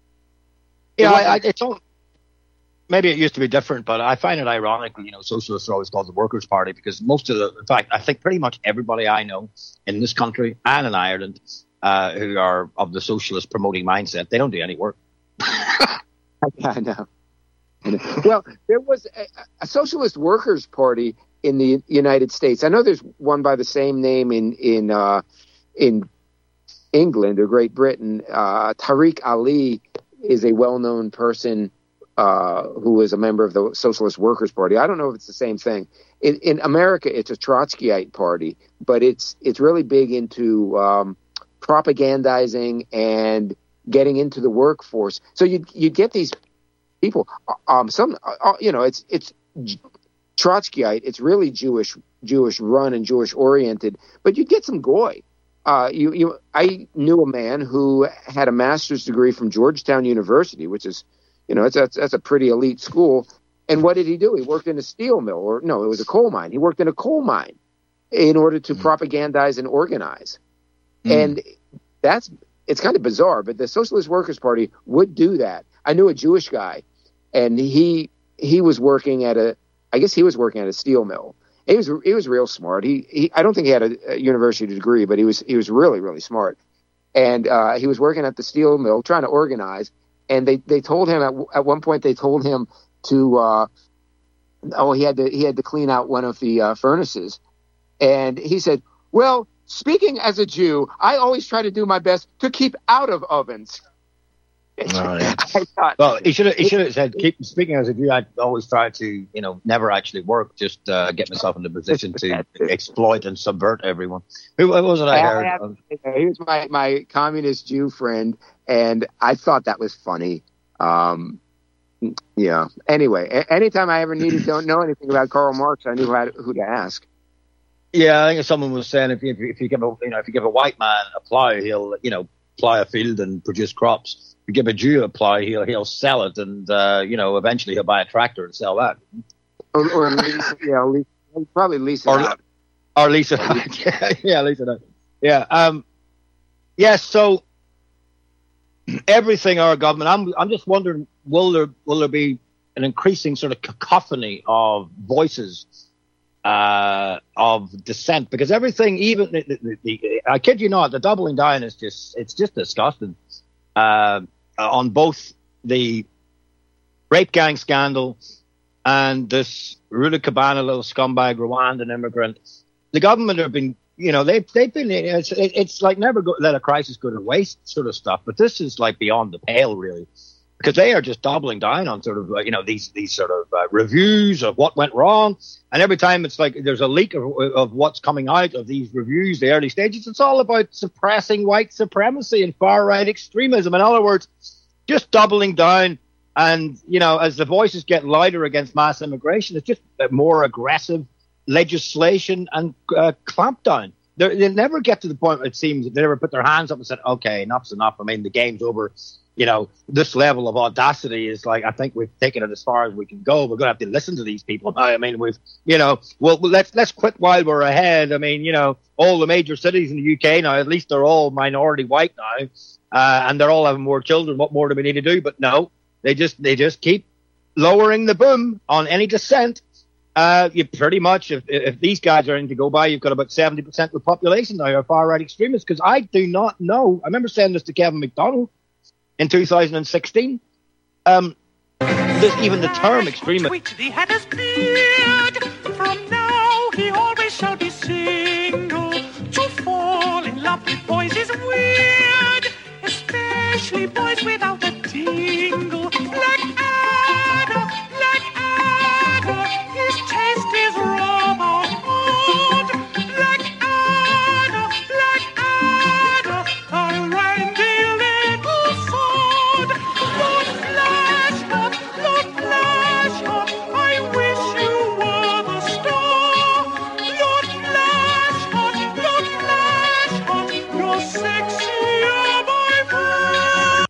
[SPEAKER 2] Yeah, I, I, it's all, maybe it used to be different, but I find it ironic, you know, socialists are always called the Workers' Party, because most of the, in fact, I think pretty much everybody I know in this country and in Ireland uh, who are of the socialist promoting mindset, they don't do any work.
[SPEAKER 1] I know. I know. Well, there was a, a Socialist Workers' Party in the United States. I know there's one by the same name in in uh, in England or Great Britain. Uh, Tariq Ali is a well-known person uh, who was a member of the Socialist Workers' Party. I don't know if it's the same thing. In, in America, it's a Trotskyite party, but it's it's really big into um, propagandizing and getting into the workforce. So you you get these people. Um, some uh, you know, it's it's Trotskyite. It's really Jewish Jewish run and Jewish oriented, but you get some goy. Uh, you, you, I knew a man who had a master's degree from Georgetown University, which is, you know, it's, that's, that's a pretty elite school. And what did he do? He worked in a steel mill, or no, it was a coal mine. He worked in a coal mine in order to mm. propagandize and organize. Mm. And that's, it's kind of bizarre, but the Socialist Workers' Party would do that. I knew a Jewish guy, and he, he was working at a, I guess he was working at a steel mill. He was he was real smart. He, he I don't think he had a, a university degree, but he was he was really really smart. And uh, he was working at the steel mill trying to organize. And they, they told him at at one point they told him to uh, oh he had to he had to clean out one of the uh, furnaces. And he said, "Well, speaking as a Jew, I always try to do my best to keep out of ovens."
[SPEAKER 2] Oh, yeah. thought, well, he should have. He should have said, "Keep speaking as a Jew. I always try to, you know, never actually work. Just uh, get myself in the position to exploit and subvert everyone." Who was it? I heard.
[SPEAKER 1] I, he was my my communist Jew friend, and I thought that was funny. Um, yeah. Anyway, a- anytime I ever needed to know anything about Karl Marx, I knew how to, who to ask.
[SPEAKER 2] Yeah, I think someone was saying if you if you give a you know if you give a white man a plow, he'll you know plow a field and produce crops. You give a Jew a plow, he'll he'll sell it, and uh, you know eventually he'll buy a tractor and sell that.
[SPEAKER 1] Or, or lease, yeah, lease, probably lease it
[SPEAKER 2] or,
[SPEAKER 1] out.
[SPEAKER 2] Or lease it out. yeah, yeah, lease it out. Yeah. Um. Yes. Yeah, so everything our government. I'm I'm just wondering, will there will there be an increasing sort of cacophony of voices uh, of dissent? Because everything, even the, the, the, I kid you not, the doubling down is just it's just disgusting. Uh, on both the rape gang scandal and this Rudy Cabana, little scumbag Rwandan immigrant, the government have been, you know, they've they've been. It's it's like never go, let a crisis go to waste sort of stuff. But this is like beyond the pale, really, because they are just doubling down on sort of uh, you know these these sort of uh, reviews of what went wrong, and every time it's like there's a leak of, of what's coming out of these reviews, the early stages. It's all about suppressing white supremacy and far right extremism. In other words, just doubling down. And, you know, as the voices get louder against mass immigration, it's just more aggressive legislation and uh, clampdown. They're, they never get to the point, it seems, that they never put their hands up and said, okay, enough's enough. I mean, the game's over. you know, this level of audacity is like, I think we've taken it as far as we can go. We're going to have to listen to these people. I mean, we've, you know, well, let's, let's quit while we're ahead. I mean, you know, all the major cities in the U K now, at least they're all minority white now, uh, and they're all having more children. What more do we need to do? But no, they just, they just keep lowering the boom on any dissent. Uh, you pretty much, if, if these guys are in to go by, you've got about seventy percent of the population now are far-right extremists, because I do not know. I remember saying this to Kevin McDonald in two thousand sixteen. Um, this, even the term extremist.
[SPEAKER 13] He had his beard. From now he always shall be single. To fall in love with boys is weird, especially boys without a tingle. Like Ada, like Ada, his taste is rather odd. Like Ada, like Ada, a randy little sod. Lord Flashheart, Lord Flashheart, I wish you were the star. Lord Flashheart, Lord Flashheart, you're sexier by far.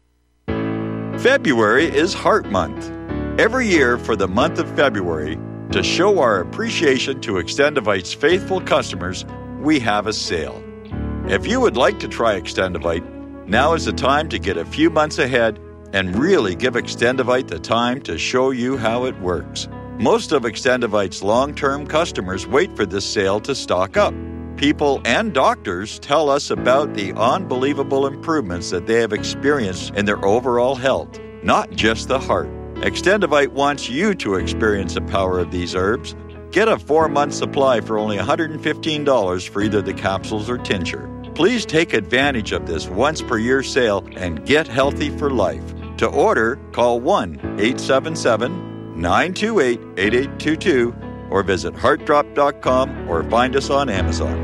[SPEAKER 14] February is Heart Month. Every year for the month of February, to show our appreciation to Extendivite's faithful customers, we have a sale. If you would like to try Extendivite, now is the time to get a few months ahead and really give Extendivite the time to show you how it works. Most of Extendivite's long-term customers wait for this sale to stock up. People and doctors tell us about the unbelievable improvements that they have experienced in their overall health, not just the heart. Extendivite wants you to experience the power of these herbs. Get a four-month supply for only one hundred fifteen dollars for either the capsules or tincture. Please take advantage of this once-per-year sale and get healthy for life. To order, call one eight seven seven, nine two eight, eight eight two two or visit heart drop dot com or find us on Amazon.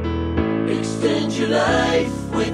[SPEAKER 13] Extend your life with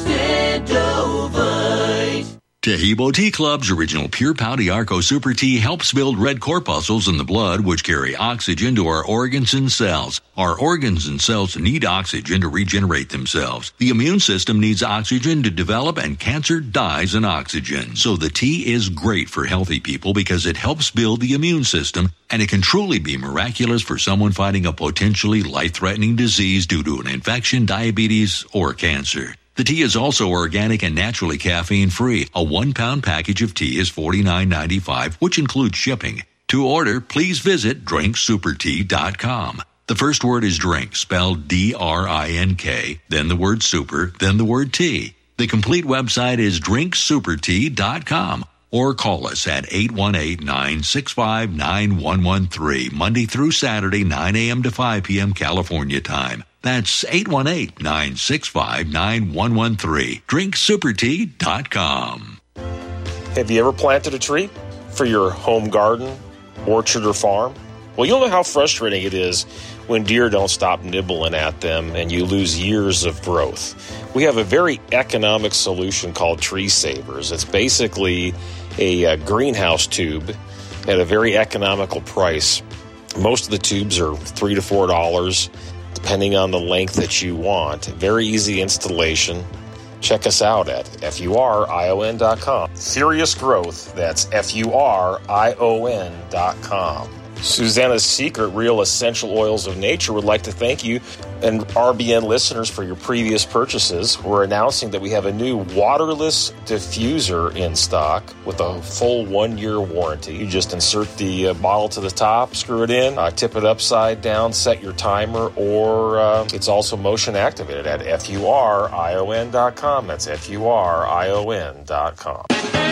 [SPEAKER 13] Extendovite.
[SPEAKER 15] Tahibo Tea Club's original Pure Pau D'Arco Super Tea helps build red corpuscles in the blood, which carry oxygen to our organs and cells. Our organs and cells need oxygen to regenerate themselves. The immune system needs oxygen to develop, and cancer dies in oxygen. So the tea is great for healthy people because it helps build the immune system, and it can truly be miraculous for someone fighting a potentially life-threatening disease due to an infection, diabetes, or cancer. The tea is also organic and naturally caffeine-free. A one-pound package of tea is forty-nine ninety-five, which includes shipping. To order, please visit drink super tea dot com. The first word is drink, spelled D R I N K, then the word super, then the word tea. The complete website is drink super tea dot com. Or call us at eight one eight, nine six five, nine one one three, Monday through Saturday, nine a.m. to five p.m. California time. That's eight one eight, nine six five, nine one one three. drink super tea dot com.
[SPEAKER 16] Have you ever planted a tree for your home garden, orchard, or farm? Well, you'll know how frustrating it is when deer don't stop nibbling at them and you lose years of growth. We have a very economic solution called Tree Savers. It's basically a, a greenhouse tube at a very economical price. Most of the tubes are three to four dollars, depending on the length that you want. Very easy installation. Check us out at F U R I O N dot com. Furious Growth, that's F U R I O N dot com. Susanna's Secret Real Essential Oils of Nature would like to thank you and R B N listeners for your previous purchases. We're announcing that we have a new waterless diffuser in stock with a full one-year warranty. You just insert the uh, bottle to the top, screw it in, uh, tip it upside down, set your timer, or uh, it's also motion activated at F U R I O N dot com. That's F U R I O N dot com.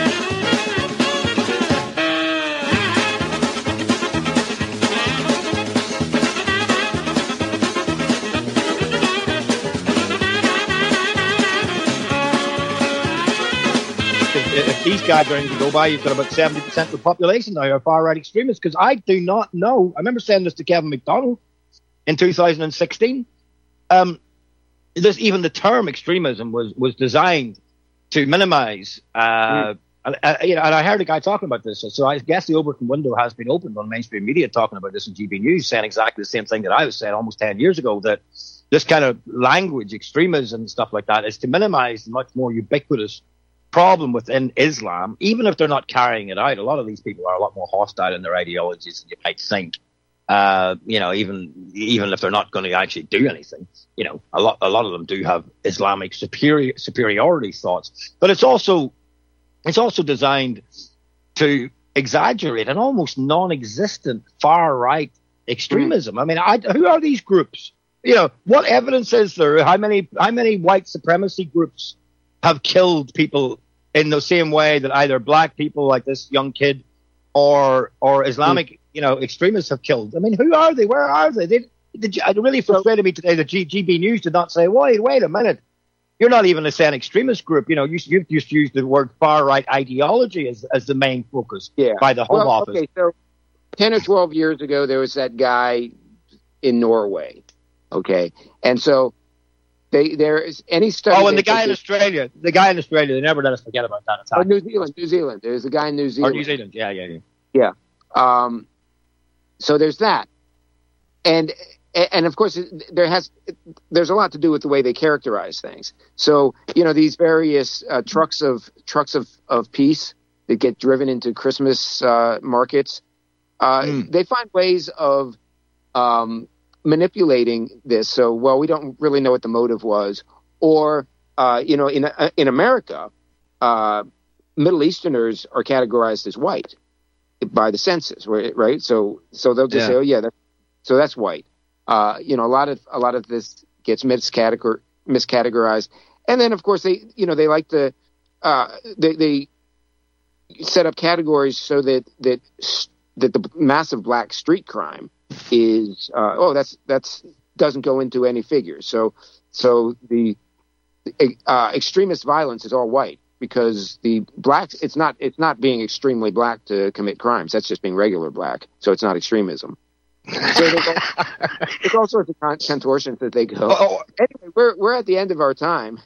[SPEAKER 2] If these guys are in to go by, you've got about seventy percent of the population now are far-right extremists, because I do not know. I remember saying this to Kevin McDonald in two thousand sixteen. Um, this, even the term extremism was, was designed to minimize, uh, mm. and, uh, you know, and I heard a guy talking about this. So I guess the Overton window has been opened on mainstream media talking about this in G B News, saying exactly the same thing that I was saying almost ten years ago, that this kind of language, extremism and stuff like that, is to minimize the much more ubiquitous problem within Islam, even if they're not carrying it out, a lot of these people are a lot more hostile in their ideologies than you might think. Uh, you know, even even if they're not going to actually do anything, you know, a lot a lot of them do have Islamic superior superiority thoughts. But it's also it's also designed to exaggerate an almost non-existent far right extremism. I mean, I, who are these groups? You know, what evidence is there? How many how many white supremacy groups have killed people in the same way that either black people like this young kid or or Islamic mm. you know extremists have killed? I mean, who are they? Where are they? they, they it really frustrated me today that G, GB News did not say, wait, wait a minute. You're not even a an extremist group. You know, you, you've just used the word far-right ideology as, as the main focus
[SPEAKER 1] yeah.
[SPEAKER 2] by the Home
[SPEAKER 1] well,
[SPEAKER 2] Office.
[SPEAKER 1] Okay, so ten or twelve years ago, there was that guy in Norway, okay? And so they there is any study...
[SPEAKER 2] Oh, and the guy in Australia. The guy in Australia, they never let us forget about that attack.
[SPEAKER 1] Oh, New Zealand, New Zealand. There's a guy in New Zealand.
[SPEAKER 2] Or New Zealand, yeah, yeah, yeah.
[SPEAKER 1] Yeah. Um, so there's that. And... And of course, there has there's a lot to do with the way they characterize things. So you know these various uh, trucks of trucks of, of peace that get driven into Christmas uh, markets. Uh, mm. They find ways of um, manipulating this. So well, we don't really know what the motive was, or uh, you know, in uh, in America, uh, Middle Easterners are categorized as white by the census, right? So so they'll just yeah. say, oh yeah, that, so that's white. Uh, you know, a lot of a lot of this gets miscategor- miscategorized, and then of course they, you know, they like to uh, they, they set up categories so that that that the massive black street crime is uh, oh that's that's doesn't go into any figures. So so the uh, extremist violence is all white because the blacks it's not it's not being extremely black to commit crimes. That's just being regular black. So it's not extremism. So there's all, there's all sorts of con- contortions that they go. Oh, anyway, we're we're at the end of our time.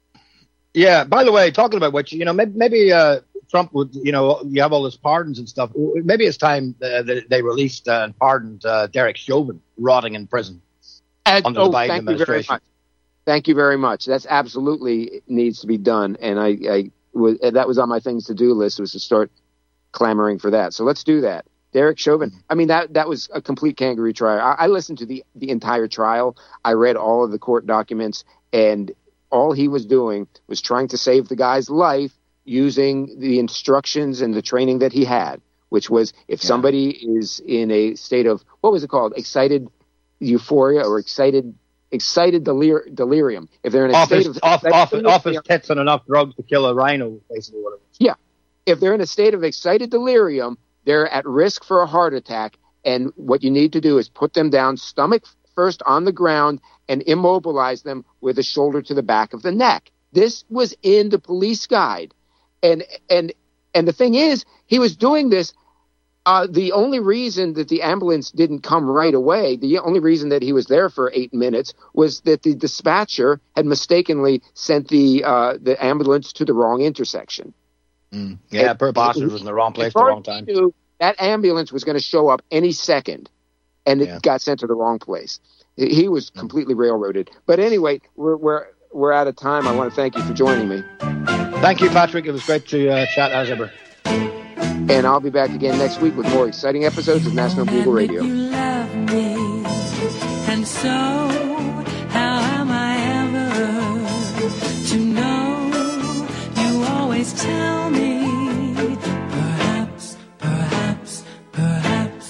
[SPEAKER 2] Yeah. By the way, talking about which, you know, maybe, maybe uh, Trump would, you know, you have all this pardons and stuff. Maybe it's time uh, that they released uh, and pardoned uh, Derek Chauvin, rotting in prison
[SPEAKER 1] and,
[SPEAKER 2] under
[SPEAKER 1] oh,
[SPEAKER 2] the Biden
[SPEAKER 1] thank
[SPEAKER 2] administration.
[SPEAKER 1] You very much. Thank you very much. That's absolutely needs to be done, and I, I was, that was on my things to do list was to start clamoring for that. So let's do that. Derek Chauvin. I mean, that that was a complete kangaroo trial. I, I listened to the, the entire trial. I read all of the court documents, and all he was doing was trying to save the guy's life using the instructions and the training that he had, which was if yeah. somebody is in a state of, what was it called? Excited euphoria or excited excited delir- delirium. If they're in a
[SPEAKER 2] office,
[SPEAKER 1] state of...
[SPEAKER 2] Off, off, office tits and enough drugs to kill a rhino, basically. Whatever.
[SPEAKER 1] Yeah. If they're in a state of excited delirium, they're at risk for a heart attack, and what you need to do is put them down stomach first on the ground and immobilize them with a shoulder to the back of the neck. This was in the police guide. And and and the thing is, he was doing this. Uh, the only reason that the ambulance didn't come right away, the only reason that he was there for eight minutes was that the dispatcher had mistakenly sent the uh, the ambulance to the wrong intersection.
[SPEAKER 2] Mm. Yeah, per Boston was in the wrong place at the wrong time.
[SPEAKER 1] Knew that ambulance was going to show up any second, and it yeah. got sent to the wrong place. He was completely railroaded. But anyway, we're we're we're out of time. I want to thank you for joining me.
[SPEAKER 2] Thank you, Patrick. It was great to uh, chat as ever.
[SPEAKER 1] And I'll be back again next week with more exciting episodes of National Bugle Radio.
[SPEAKER 13] You love me, and so how am I ever to know? You always tell me, perhaps, perhaps, perhaps.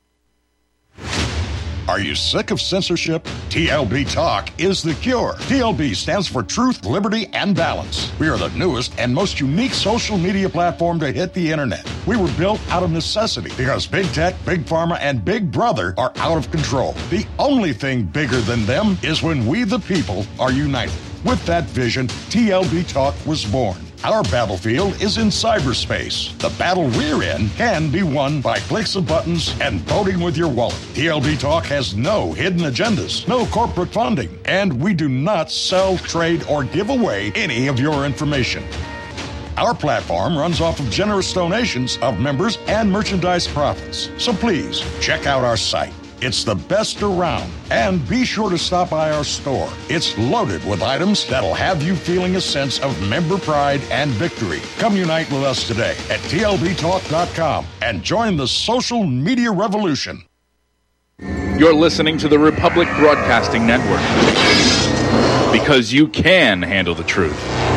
[SPEAKER 17] Are you sick of censorship? T L B Talk is the cure. T L B stands for Truth, Liberty, and Balance. We are the newest and most unique social media platform to hit the internet. We were built out of necessity because big tech, big pharma, and big brother are out of control. The only thing bigger than them is when we the people are united. With that vision, T L B Talk was born. Our battlefield is in cyberspace. The battle we're in can be won by clicks of buttons and voting with your wallet. T L B Talk has no hidden agendas, no corporate funding, and we do not sell, trade, or give away any of your information. Our platform runs off of generous donations of members and merchandise profits. So please check out our site. It's the best around. And be sure to stop by our store. It's loaded with items that'll have you feeling a sense of member pride and victory. Come unite with us today at T L B talk dot com and join the social media revolution.
[SPEAKER 18] You're listening to the Republic Broadcasting Network, because you can handle the truth.